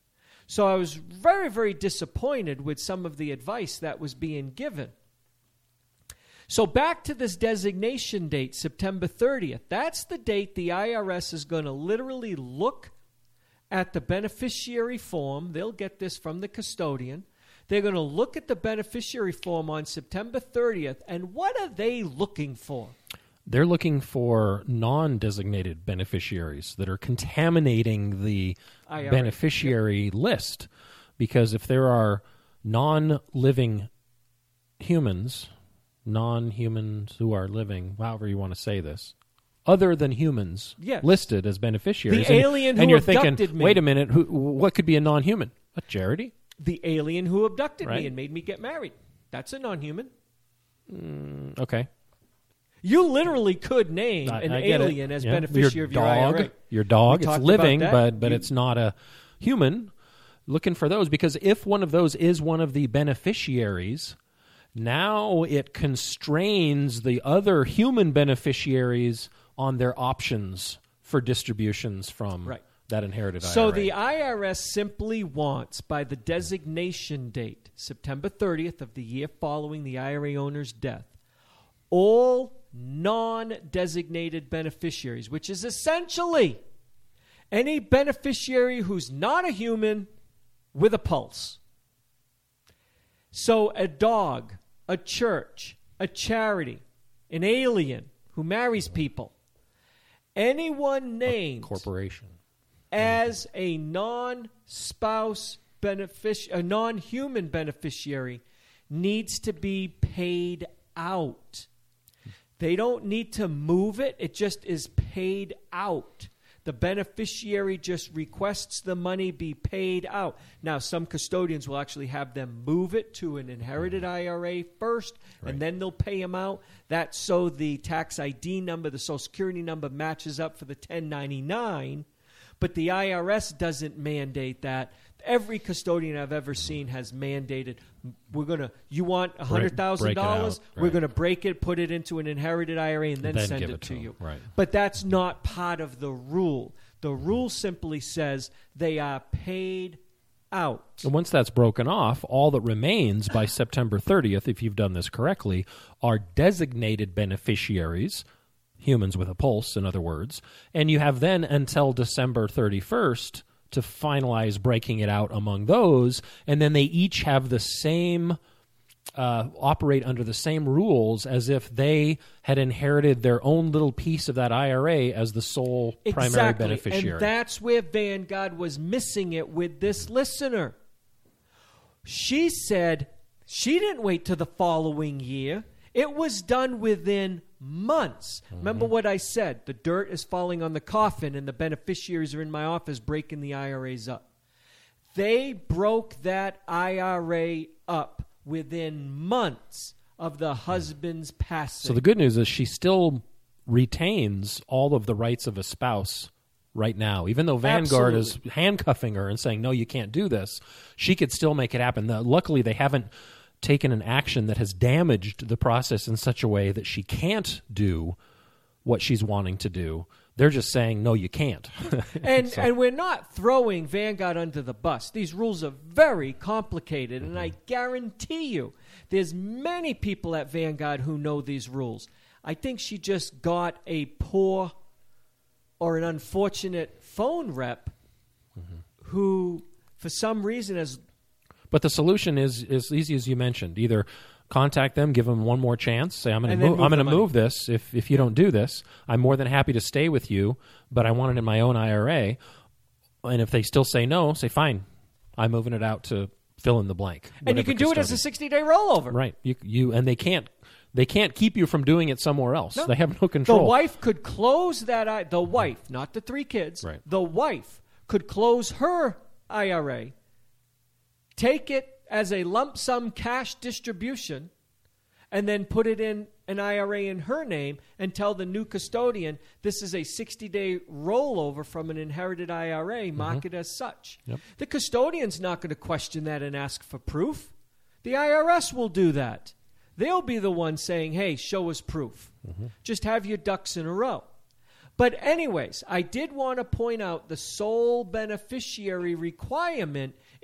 So I was very, very disappointed with some of the advice that was being given. So back to this designation date, September thirtieth. That's the date the I R S is going to literally look at the beneficiary form. They'll get this from the custodian. They're going to look at the beneficiary form on September thirtieth, and what are they looking for? They're looking for non-designated beneficiaries that are contaminating the I R A. beneficiary list. Because if there are non-living humans, non-humans who are living, however you want to say this, other than humans Yes. listed as beneficiaries. The and, alien and who you're abducted thinking, me. wait a minute, who, what could be a non-human? A charity? The alien who abducted Right. me and made me get married. That's a non-human. Mm, okay. You literally could name I, an I get alien it. as Yeah. beneficiary your of your dog, I R A. Your dog, We it's talked living, about that. but but You- it's not a human. Looking for those, because if one of those is one of the beneficiaries, now it constrains the other human beneficiaries on their options for distributions from Right. that inherited I R A. So the I R S simply wants, by the designation date, September thirtieth of the year following the I R A owner's death, all non-designated beneficiaries, which is essentially any beneficiary who's not a human with a pulse. So a dog, a church, a charity, an alien who marries people, anyone named corporation. as a non-spouse benefic- a non-human beneficiary needs to be paid out. They don't need to move it. It just is paid out. The beneficiary just requests the money be paid out. Now, some custodians will actually have them move it to an inherited I R A first, Right. and then they'll pay them out. That's so the tax I D number, the Social Security number matches up for the ten ninety-nine. But the I R S doesn't mandate that. Every custodian I've ever seen has mandated, we're going to, you want one hundred thousand dollars, break it out, we're right. going to break it, put it into an inherited I R A, and then, Then send give it, it to to 'em, you. right. But that's not part of the rule. The rule simply says they are paid out. And once that's broken off, all that remains by September thirtieth, if you've done this correctly, are designated beneficiaries, humans with a pulse, in other words, and you have then until December thirty-first to finalize breaking it out among those, and then they each have the same, uh, operate under the same rules as if they had inherited their own little piece of that I R A as the sole primary Exactly. beneficiary. And that's where Vanguard was missing it with this listener. She said she didn't wait till the following year. It was done within months. Mm-hmm. Remember what I said? The dirt is falling on the coffin and the beneficiaries are in my office breaking the I R As up. They broke that I R A up within months of the husband's passing. So the good news is she still retains all of the rights of a spouse right now. Even though Vanguard Absolutely. is handcuffing her and saying, no, you can't do this, she could still make it happen. Now, luckily, they haven't taken an action that has damaged the process in such a way that she can't do what she's wanting to do. They're just saying, no, you can't. And So- and we're not throwing Vanguard under the bus. These rules are very complicated, and I guarantee you there's many people at Vanguard who know these rules. I think she just got a poor or an unfortunate phone rep who, for some reason, has... But the solution is as easy as you mentioned. Either contact them, give them one more chance, say, I'm going And to then move, move I'm the going to money. move this. If if you don't do this, I'm more than happy to stay with you, but I want it in my own I R A. And if they still say no, say, fine, I'm moving it out to fill in the blank. And you Whatever can do it as a custodian. sixty-day rollover. Right. You you and they can't they can't keep you from doing it somewhere else. No. They have no control. The wife could close that... I- the wife, not the three kids. Right. The wife could close her I R A, take it as a lump sum cash distribution, and then put it in an I R A in her name and tell the new custodian this is a sixty-day rollover from an inherited I R A, mark it as such. Yep. The custodian's not going to question that and ask for proof. The I R S will do that. They'll be the one saying, hey, show us proof. Just have your ducks in a row. But anyways, I did want to point out the sole beneficiary requirement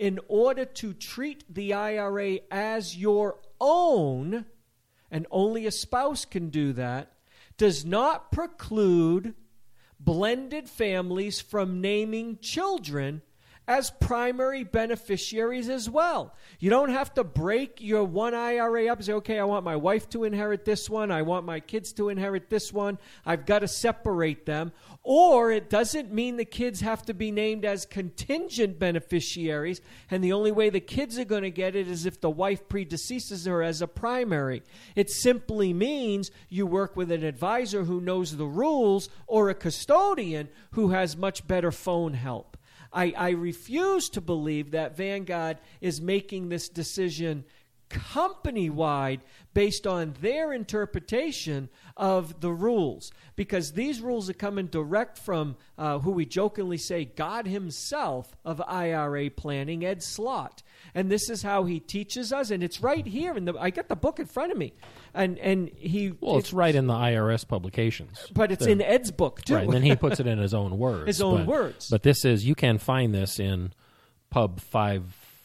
in order to treat the I R A as your own, and only a spouse can do that, does not preclude blended families from naming children as primary beneficiaries as well. You don't have to break your one I R A up and say, okay, I want my wife to inherit this one. I want my kids to inherit this one. I've got to separate them. Or it doesn't mean the kids have to be named as contingent beneficiaries, and the only way the kids are going to get it is if the wife predeceases her as a primary. It simply means you work with an advisor who knows the rules or a custodian who has much better phone help. I, I refuse to believe that Vanguard is making this decision company-wide based on their interpretation of the rules, because these rules are coming direct from uh, who we jokingly say God himself of I R A planning, Ed Slott. And this is how he teaches us, and it's right here in the. I got the book in front of me, and and he. Well, it's, it's right in the I R S publications, but it's They're, in Ed's book too. Right, and then he puts it in his own words. His own but, words. But this is you can find this in Pub five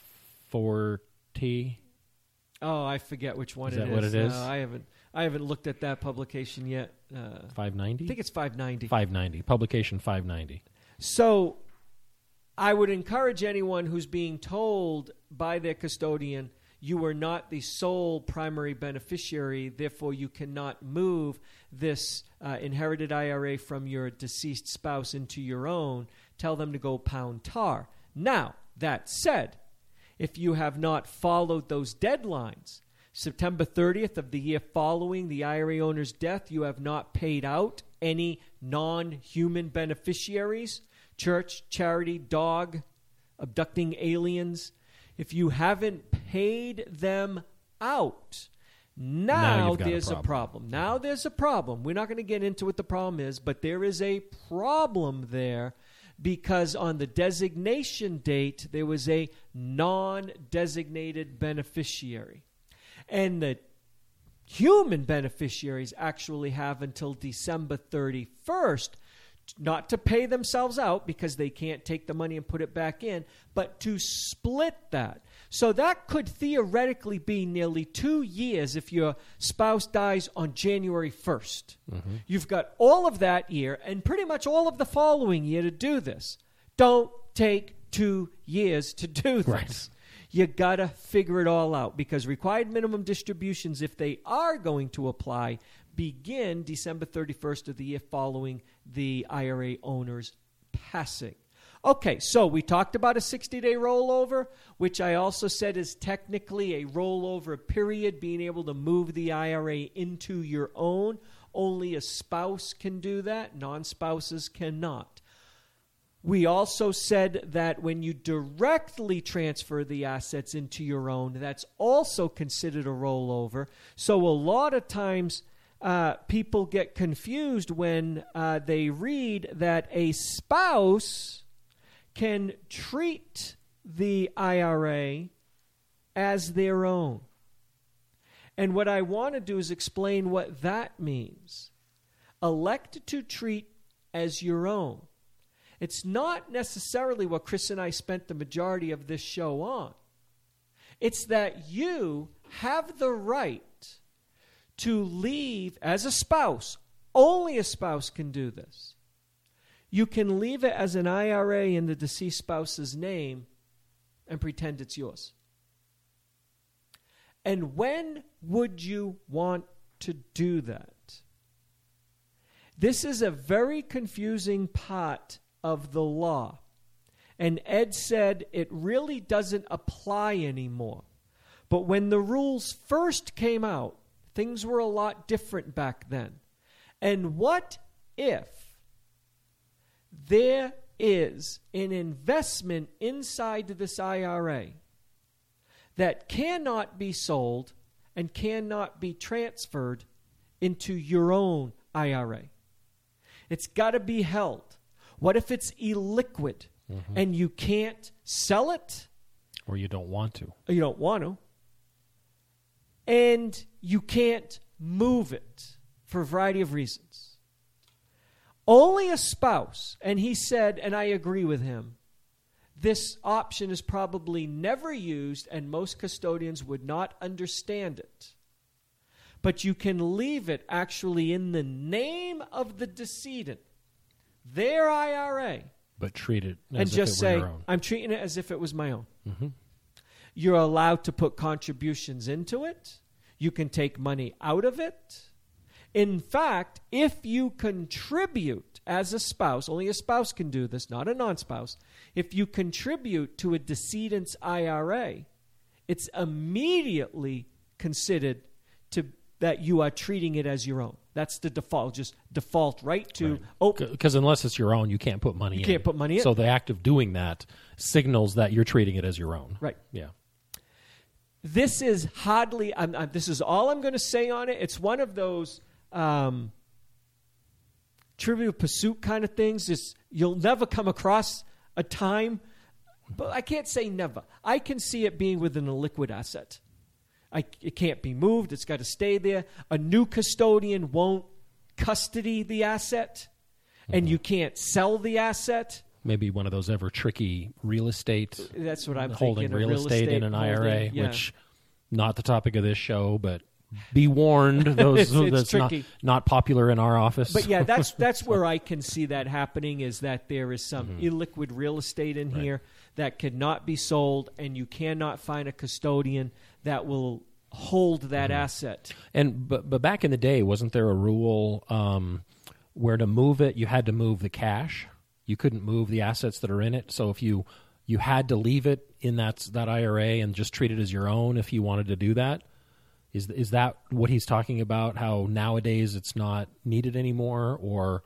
forty. Oh, I forget which one is it that is. What it is? No, I haven't. I haven't looked at that publication yet. Uh, five ninety. I think it's five ninety. five ninety. Publication five ninety. So, I would encourage anyone who's being told by their custodian, you are not the sole primary beneficiary, therefore you cannot move this uh, inherited I R A from your deceased spouse into your own. Tell them to go pound tar. Now, that said, if you have not followed those deadlines, September thirtieth of the year following the I R A owner's death, you have not paid out any non-human beneficiaries, church, charity, dog, abducting aliens. If you haven't paid them out, now, now there's a problem. a problem. Now there's a problem. We're not going to get into what the problem is, but there is a problem there, because on the designation date, there was a non-designated beneficiary. And the human beneficiaries actually have until December thirty-first not to pay themselves out because they can't take the money and put it back in, but to split that. So that could theoretically be nearly two years if your spouse dies on January first. Mm-hmm. You've got all of that year and pretty much all of the following year to do this. Don't take two years to do this. Right. You got to figure it all out, because required minimum distributions, if they are going to apply, begin December thirty-first of the year following the I R A owner's passing. Okay, so we talked about a sixty-day rollover, which I also said is technically a rollover period, being able to move the I R A into your own. Only a spouse can do that. Non-spouses cannot. We also said that when you directly transfer the assets into your own, that's also considered a rollover. So a lot of times uh, people get confused when uh, they read that a spouse can treat the I R A as their own. And what I want to do is explain what that means. Elect to treat as your own. It's not necessarily what Chris and I spent the majority of this show on. It's that you have the right to leave as a spouse. Only a spouse can do this. You can leave it as an I R A in the deceased spouse's name and pretend it's yours. And when would you want to do that? This is a very confusing part of the law. And Ed said it really doesn't apply anymore. But when the rules first came out, things were a lot different back then. And what if there is an investment inside this I R A that cannot be sold and cannot be transferred into your own I R A? It's got to be held. What if it's illiquid mm-hmm. and you can't sell it? Or you don't want to. Or you don't want to. And you can't move it for a variety of reasons. Only a spouse, and he said, and I agree with him, this option is probably never used, and most custodians would not understand it. But you can leave it actually in the name of the decedent, their I R A. But treat it as and if just it were say, your own. I'm treating it as if it was my own. Mm-hmm. You're allowed to put contributions into it. You can take money out of it. In fact, if you contribute as a spouse, only a spouse can do this, not a non-spouse. If you contribute to a decedent's I R A, it's immediately considered to that you are treating it as your own. That's the default. Just default right to, Right. oh, Because unless it's your own, you can't put money You in. can't put money in. So the act of doing that signals that you're treating it as your own. right. Yeah. This is hardly, I'm, I'm, this is all I'm going to say on it. It's one of those um, Trivial Pursuit kind of things. It's, you'll never come across a time, but I can't say never. I can see it being within a liquid asset. I, it can't be moved. It's got to stay there. A new custodian won't custody the asset, and Mm-hmm. you can't sell the asset. Maybe one of those ever tricky real estate, That's what I'm holding thinking. a real, estate, in an I R A, holding, yeah. which not the topic of this show, but be warned, those It's- it's that's not, tricky. not popular in our office. But yeah, that's that's where I can see that happening, is that there is some illiquid real estate in Right. here that cannot be sold, and you cannot find a custodian that will hold that asset. And but but back in the day, wasn't there a rule um, where to move it, you had to move the cash? You couldn't move the assets that are in it. So if you you had to leave it in that that I R A and just treat it as your own if you wanted to do that. Is is that what he's talking about? How nowadays it's not needed anymore, or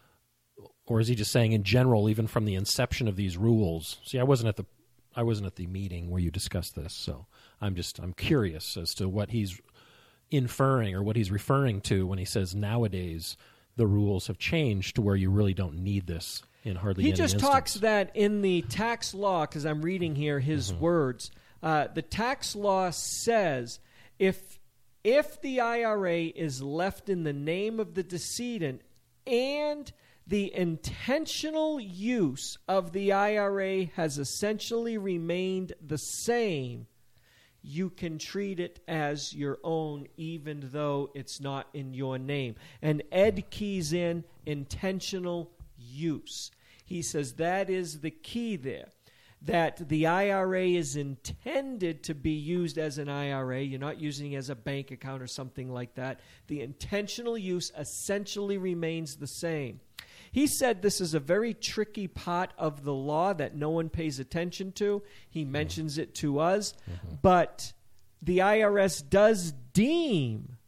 or is he just saying in general, even from the inception of these rules? See, I wasn't at the I wasn't at the meeting where you discussed this, so I'm just I'm curious as to what he's inferring or what he's referring to when he says nowadays the rules have changed to where you really don't need this in hardly He any just instance. talks that in the tax law, because I'm reading here his words. Uh, the tax law says if if the I R A is left in the name of the decedent and the intentional use of the I R A has essentially remained the same, you can treat it as your own even though it's not in your name. And Ed keys in intentional use. He says that is the key there, that the I R A is intended to be used as an I R A. You're not using it as a bank account or something like that. The intentional use essentially remains the same. He said this is a very tricky part of the law that no one pays attention to. He mentions it to us. Mm-hmm. But the I R S does deem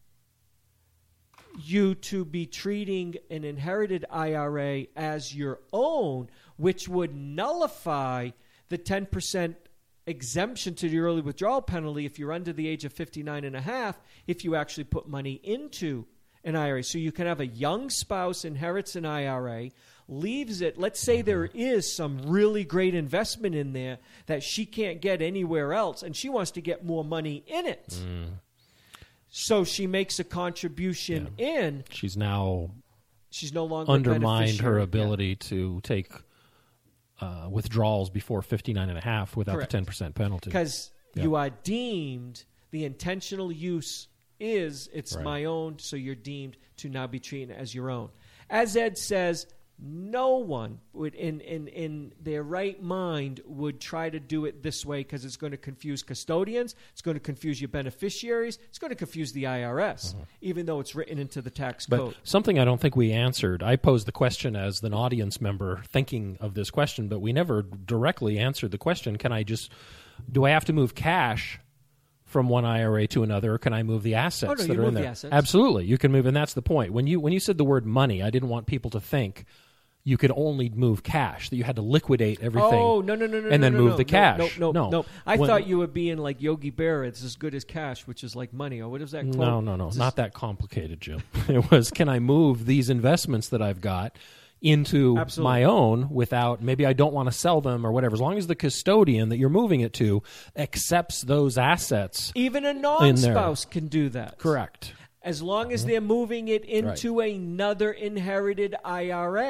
you to be treating an inherited I R A as your own, which would nullify the ten percent exemption to the early withdrawal penalty if you're under the age of fifty-nine and a half, if you actually put money into an I R A. So you can have a young spouse inherits an I R A, leaves it. Let's say there is some really great investment in there that she can't get anywhere else, and she wants to get more money in it. Mm. So she makes a contribution Yeah. in. She's now She's no longer undermined her beneficiary. ability Yeah. to take uh, withdrawals before fifty-nine and a half without Correct. the ten percent penalty. Because Yeah. you are deemed, the intentional use is, it's Right. my own, so you're deemed to now be treated as your own. As Ed says, no one would, in, in, in their right mind, would try to do it this way because it's going to confuse custodians, it's going to confuse your beneficiaries, it's going to confuse the I R S, Uh-huh. even though it's written into the tax But code. something I don't think we answered. I posed the question as an audience member thinking of this question, but we never directly answered the question. Can I just, do I have to move cash from one I R A to another, or can I move the assets Oh, no, that you are in move the there? assets. Absolutely. You can move, and that's the point. When you when you said the word money, I didn't want people to think you could only move cash, that you had to liquidate everything. Oh, no, no, no, no. and no, then no, move no, the no, cash. No, no, no. I When- thought you were being like Yogi Berra, it's as good as cash, which is like money. Or what is that quote? No, no, no. It's Not that complicated, Jim. It was, can I move these investments that I've got into Absolutely. my own without, maybe I don't want to sell them or whatever. As long as the custodian that you're moving it to accepts those assets. Even a there. non-spouse can do that. Correct. As long as they're moving it into another inherited I R A.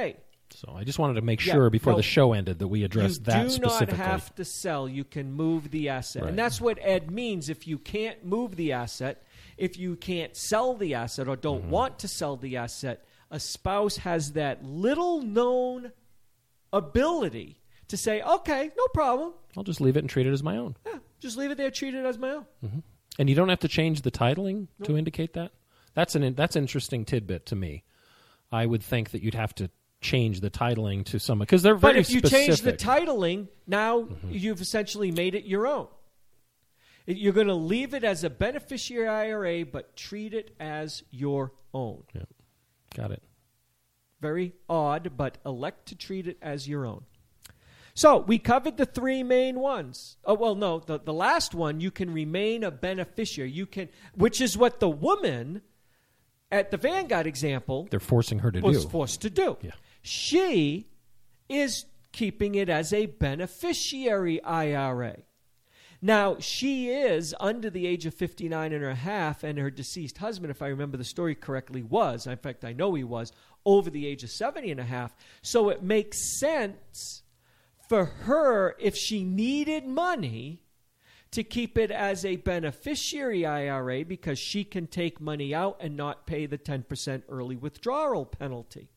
So I just wanted to make Yeah, sure before no, the show ended that we addressed you that do specifically. not have to sell. You can move the asset. Right. And that's what Ed means. If you can't move the asset, if you can't sell the asset or don't Mm-hmm. want to sell the asset, a spouse has that little-known ability to say, okay, no problem. I'll just leave it and treat it as my own. Yeah, just leave it there, treat it as my own. Mm-hmm. And you don't have to change the titling nope. to indicate that? That's an that's an interesting tidbit to me. I would think that you'd have to change the titling to some, because they're very But if you specific. change the titling, now Mm-hmm. you've essentially made it your own. You're going to leave it as a beneficiary I R A, but treat it as your own. Yeah. Got it. Very odd, but elect to treat it as your own. So we covered the three main ones. Oh, well, no, the, the last one, you can remain a beneficiary. You can, which is what the woman at the Vanguard example They're forcing her to was do. forced to do. Yeah. She is keeping it as a beneficiary I R A. Now, she is under the age of fifty-nine and a half, and her deceased husband, if I remember the story correctly, was, in fact, I know he was, over the age of seventy and a half. So it makes sense for her, if she needed money, to keep it as a beneficiary I R A because she can take money out and not pay the ten percent early withdrawal penalty.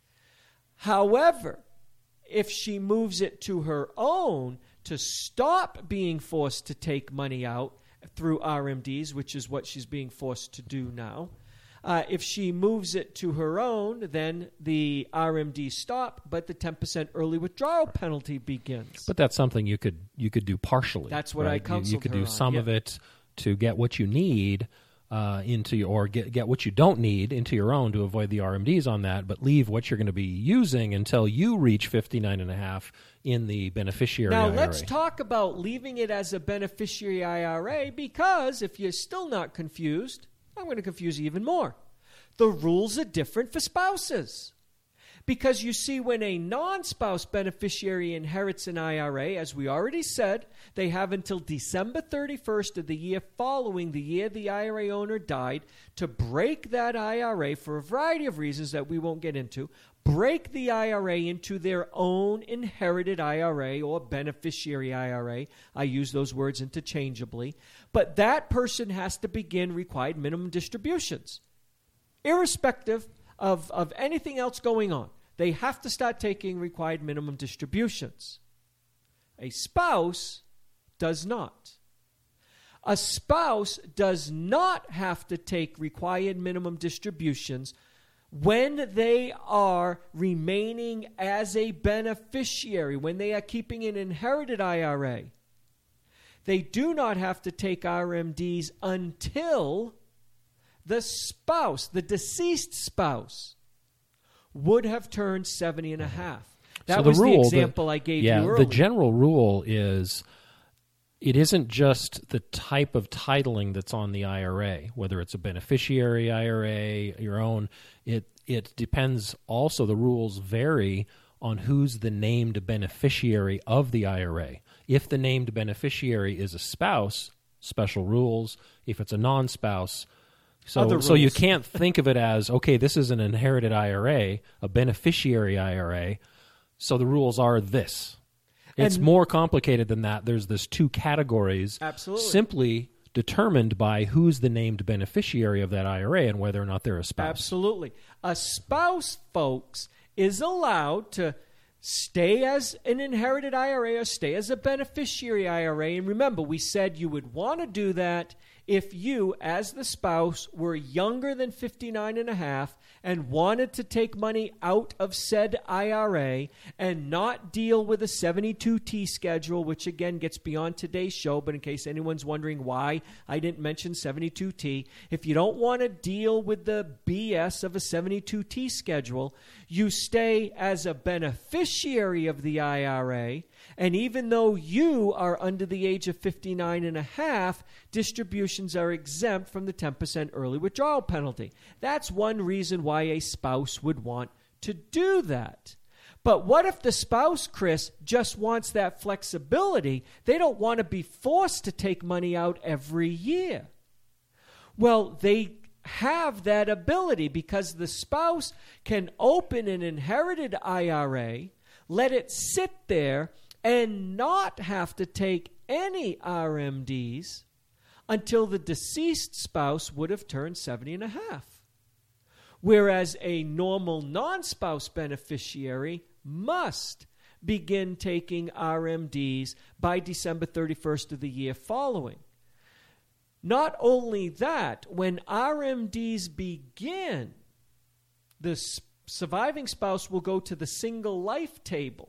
However, if she moves it to her own to stop being forced to take money out through R M Ds, which is what she's being forced to do now, uh, if she moves it to her own, then the R M Ds stop, but the ten percent early withdrawal penalty begins. But that's something you could you could do partially. That's what I right? counseled You, you could her do on, some yeah. of it to get what you need uh, into your, or get get what you don't need into your own to avoid the R M Ds on that, but leave what you're going to be using until you reach fifty-nine and a half in the beneficiary Now, I R A. let's talk about leaving it as a beneficiary I R A because if you're still not confused, I'm going to confuse you even more. The rules are different for spouses. Because you see, when a non-spouse beneficiary inherits an I R A, as we already said, they have until December thirty-first of the year following the year the I R A owner died to break that I R A for a variety of reasons that we won't get into, break the I R A into their own inherited I R A or beneficiary I R A. I use those words interchangeably. But that person has to begin required minimum distributions. Irrespective of, of anything else going on, they have to start taking required minimum distributions. A spouse does not. A spouse does not have to take required minimum distributions when they are remaining as a beneficiary, when they are keeping an inherited I R A. They do not have to take R M Ds until the spouse, the deceased spouse, would have turned seventy and a half. That so the was rule, the example the, I gave yeah, you earlier. The general rule is it isn't just the type of titling that's on the I R A, whether it's a beneficiary I R A, your own. It it depends also, the rules vary on who's the named beneficiary of the I R A. If the named beneficiary is a spouse, special rules. If it's a non-spouse, so Other so you rules. can't think of it as, okay, this is an inherited I R A, a beneficiary I R A, so the rules are this. It's And- more complicated than that. There's this two categories Absolutely. simply determined by who's the named beneficiary of that I R A and whether or not they're a spouse. Absolutely. A spouse, folks, is allowed to stay as an inherited I R A or stay as a beneficiary I R A. And remember, we said you would want to do that if you, as the spouse, were younger than fifty-nine and a half and wanted to take money out of said I R A and not deal with a seventy-two T schedule, which again gets beyond today's show, but in case anyone's wondering why I didn't mention seventy-two T, if you don't want to deal with the B S of a seventy-two T schedule, you stay as a beneficiary of the I R A, and even though you are under the age of fifty-nine and a half, distributions are exempt from the ten percent early withdrawal penalty. That's one reason why a spouse would want to do that. But what if the spouse, Chris, just wants that flexibility? They don't want to be forced to take money out every year. Well, they have that ability because the spouse can open an inherited I R A, let it sit there, and not have to take any R M Ds until the deceased spouse would have turned seventy and a half. Whereas a normal non-spouse beneficiary must begin taking R M Ds by December thirty-first of the year following. Not only that, when R M Ds begin, the surviving spouse will go to the single life table.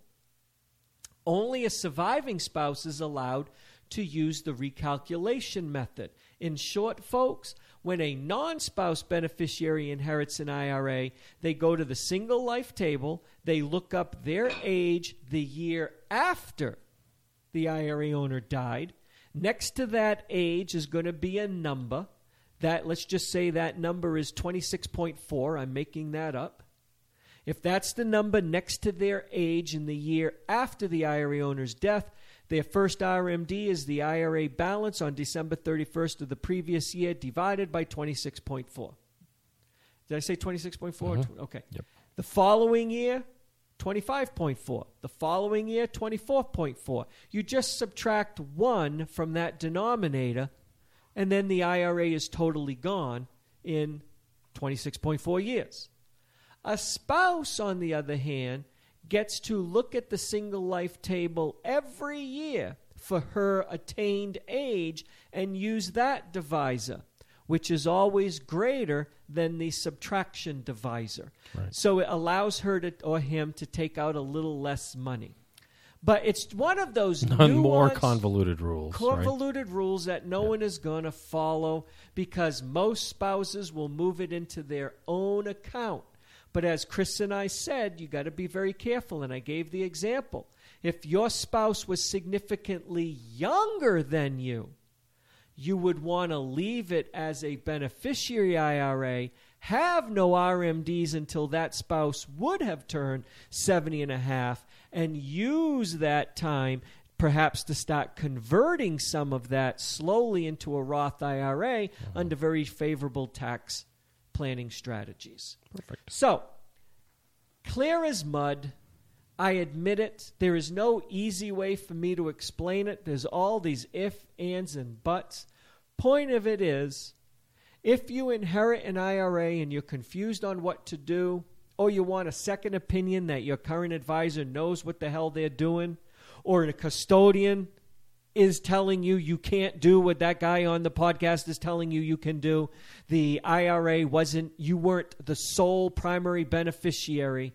Only a surviving spouse is allowed to use the recalculation method. In short, folks, when a non-spouse beneficiary inherits an I R A, they go to the single life table, they look up their age the year after the I R A owner died. Next to that age is going to be a number. That, let's just say that number is twenty-six point four. I'm making that up. If that's the number next to their age in the year after the I R A owner's death, their first R M D is the I R A balance on December thirty-first of the previous year divided by twenty-six point four. Did I say twenty-six point four? Mm-hmm. Okay. Yep. The following year, twenty-five point four. The following year, twenty-four point four. You just subtract one from that denominator, and then the I R A is totally gone in twenty-six point four years. A spouse, on the other hand, gets to look at the single life table every year for her attained age and use that divisor, which is always greater than the subtraction divisor. Right. So it allows her to, or him to take out a little less money. But it's one of those None more nuanced, convoluted rules. convoluted right? rules that no Yeah. one is going to follow because most spouses will move it into their own account. But as Chris and I said, you got to be very careful, and I gave the example. If your spouse was significantly younger than you, you would want to leave it as a beneficiary I R A, have no R M Ds until that spouse would have turned seventy and a half, and use that time perhaps to start converting some of that slowly into a Roth I R A mm-hmm. under very favorable tax planning strategies. Perfect. So, clear as mud. I admit it. There is no easy way for me to explain it. There's all these ifs, ands, and buts. Point of it is, if you inherit an I R A and you're confused on what to do, or you want a second opinion that your current advisor knows what the hell they're doing, or a custodian is telling you you can't do what that guy on the podcast is telling you you can do. The I R A wasn't, you weren't the sole primary beneficiary.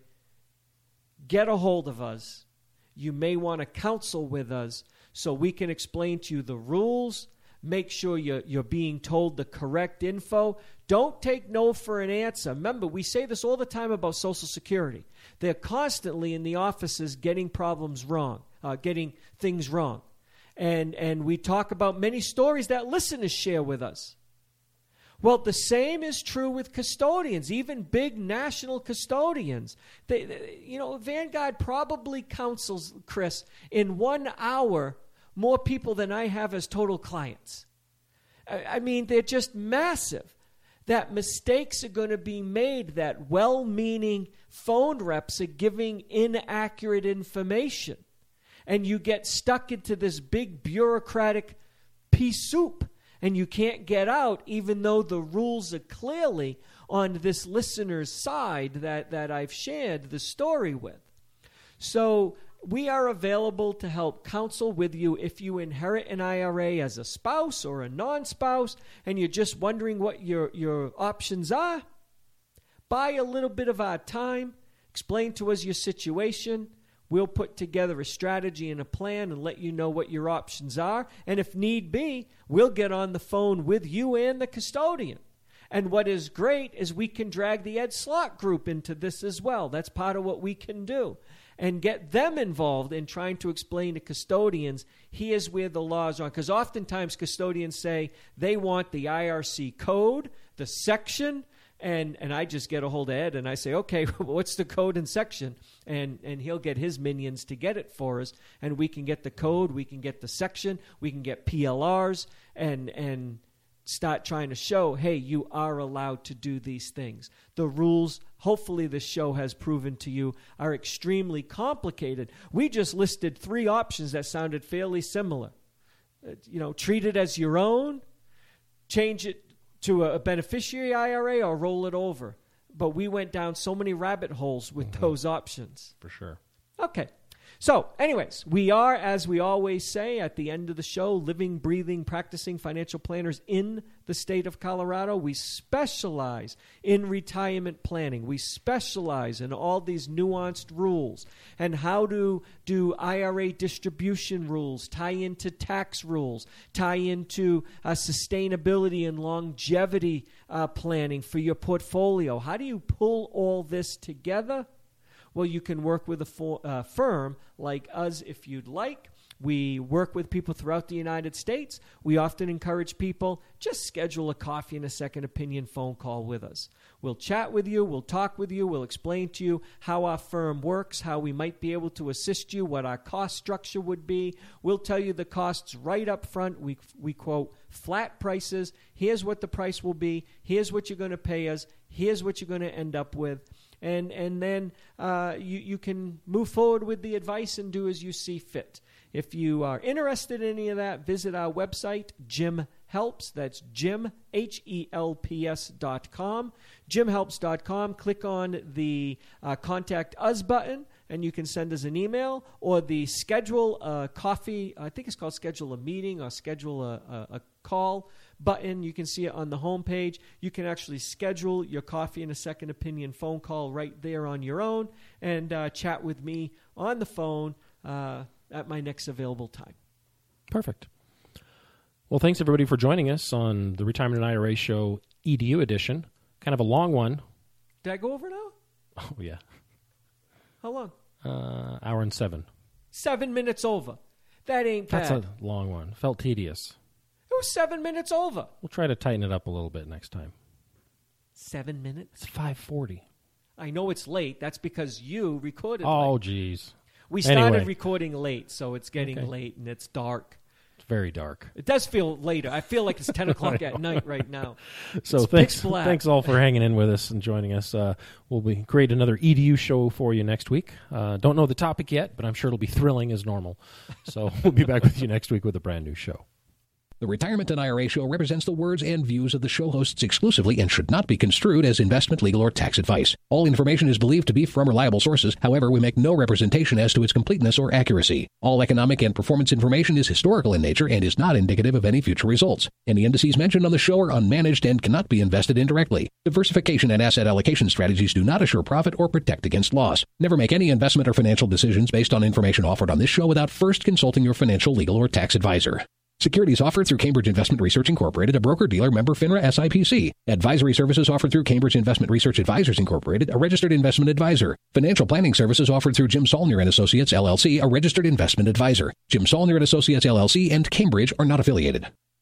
Get a hold of us. You may want to counsel with us so we can explain to you the rules. Make sure you're, you're being told the correct info. Don't take no for an answer. Remember, we say this all the time about Social Security. They're constantly in the offices getting problems wrong, uh, getting things wrong. And and we talk about many stories that listeners share with us. Well, the same is true with custodians, even big national custodians. They, they, you know, Vanguard probably counsels, Chris, in one hour, more people than I have as total clients. I, I mean, they're just massive. That mistakes are going to be made, that well-meaning phone reps are giving inaccurate information. And you get stuck into this big bureaucratic pea soup, and you can't get out, even though the rules are clearly on this listener's side that, that I've shared the story with. So we are available to help counsel with you if you inherit an I R A as a spouse or a non-spouse, and you're just wondering what your, your options are. Buy a little bit of our time, explain to us your situation. We'll put together a strategy and a plan and let you know what your options are. And if need be, we'll get on the phone with you and the custodian. And what is great is we can drag the Ed Slott group into this as well. That's part of what we can do. And get them involved in trying to explain to custodians, here's where the laws are. Because oftentimes custodians say they want the I R C code, the section, And and I just get a hold of Ed and I say, okay, what's the code and section? And and he'll get his minions to get it for us. And we can get the code, we can get the section, we can get P L Rs, and and start trying to show, hey, you are allowed to do these things. The rules, hopefully this show has proven to you, are extremely complicated. We just listed three options that sounded fairly similar. Uh, you know, treat it as your own, change it to a beneficiary I R A, or roll it over. But we went down so many rabbit holes with mm-hmm. those options. For sure. Okay. So, anyways, we are, as we always say at the end of the show, living, breathing, practicing financial planners in the state of Colorado. We specialize in retirement planning. We specialize in all these nuanced rules and how to do I R A distribution rules, tie into tax rules, tie into uh, sustainability and longevity uh, planning for your portfolio. How do you pull all this together? Well, you can work with a fo- uh, firm like us if you'd like. We work with people throughout the United States. We often encourage people, just schedule a coffee and a second opinion phone call with us. We'll chat with you. We'll talk with you. We'll explain to you how our firm works, how we might be able to assist you, what our cost structure would be. We'll tell you the costs right up front. We, we quote flat prices. Here's what the price will be. Here's what you're going to pay us. Here's what you're going to end up with. And and then uh, you, you can move forward with the advice and do as you see fit. If you are interested in any of that, visit our website, Jim Helps. That's Jim, H E L P S dot com. Jim Helps dot com. Click on the uh, Contact Us button, and you can send us an email, or the Schedule a Coffee, I think it's called Schedule a Meeting or Schedule a, a, a Call button. You can see it on the homepage. You can actually schedule your coffee and a second opinion phone call right there on your own and uh, chat with me on the phone uh, at my next available time. Perfect. Well, thanks everybody for joining us on the Retirement and I R A Show E D U edition. Kind of a long one. Did I go over now? Oh, yeah. How long? Uh, hour and seven. Seven minutes over. That ain't bad. That's a long one. Felt tedious. It was seven minutes over. We'll try to tighten it up a little bit next time. Seven minutes? It's five forty. I know it's late. That's because you recorded Oh, late. geez. We started Anyway. recording late, so it's getting Okay. late and it's dark. It's very dark. It does feel later. I feel like it's ten o'clock at night right now. So It's thanks, pitch black. thanks all for hanging in with us and joining us. Uh, we'll be create another E D U show for you next week. Uh, don't know the topic yet, but I'm sure it'll be thrilling as normal. So we'll be back with you next week with a brand new show. The Retirement and I R A Show represents the words and views of the show hosts exclusively and should not be construed as investment, legal, or tax advice. All information is believed to be from reliable sources. However, we make no representation as to its completeness or accuracy. All economic and performance information is historical in nature and is not indicative of any future results. Any indices mentioned on the show are unmanaged and cannot be invested indirectly. Diversification and asset allocation strategies do not assure profit or protect against loss. Never make any investment or financial decisions based on information offered on this show without first consulting your financial, legal, or tax advisor. Securities offered through Cambridge Investment Research Incorporated, a broker-dealer member FINRA S I P C. Advisory services offered through Cambridge Investment Research Advisors Incorporated, a registered investment advisor. Financial planning services offered through Jim Saulnier and Associates, L L C, a registered investment advisor. Jim Saulnier and Associates, L L C, and Cambridge are not affiliated.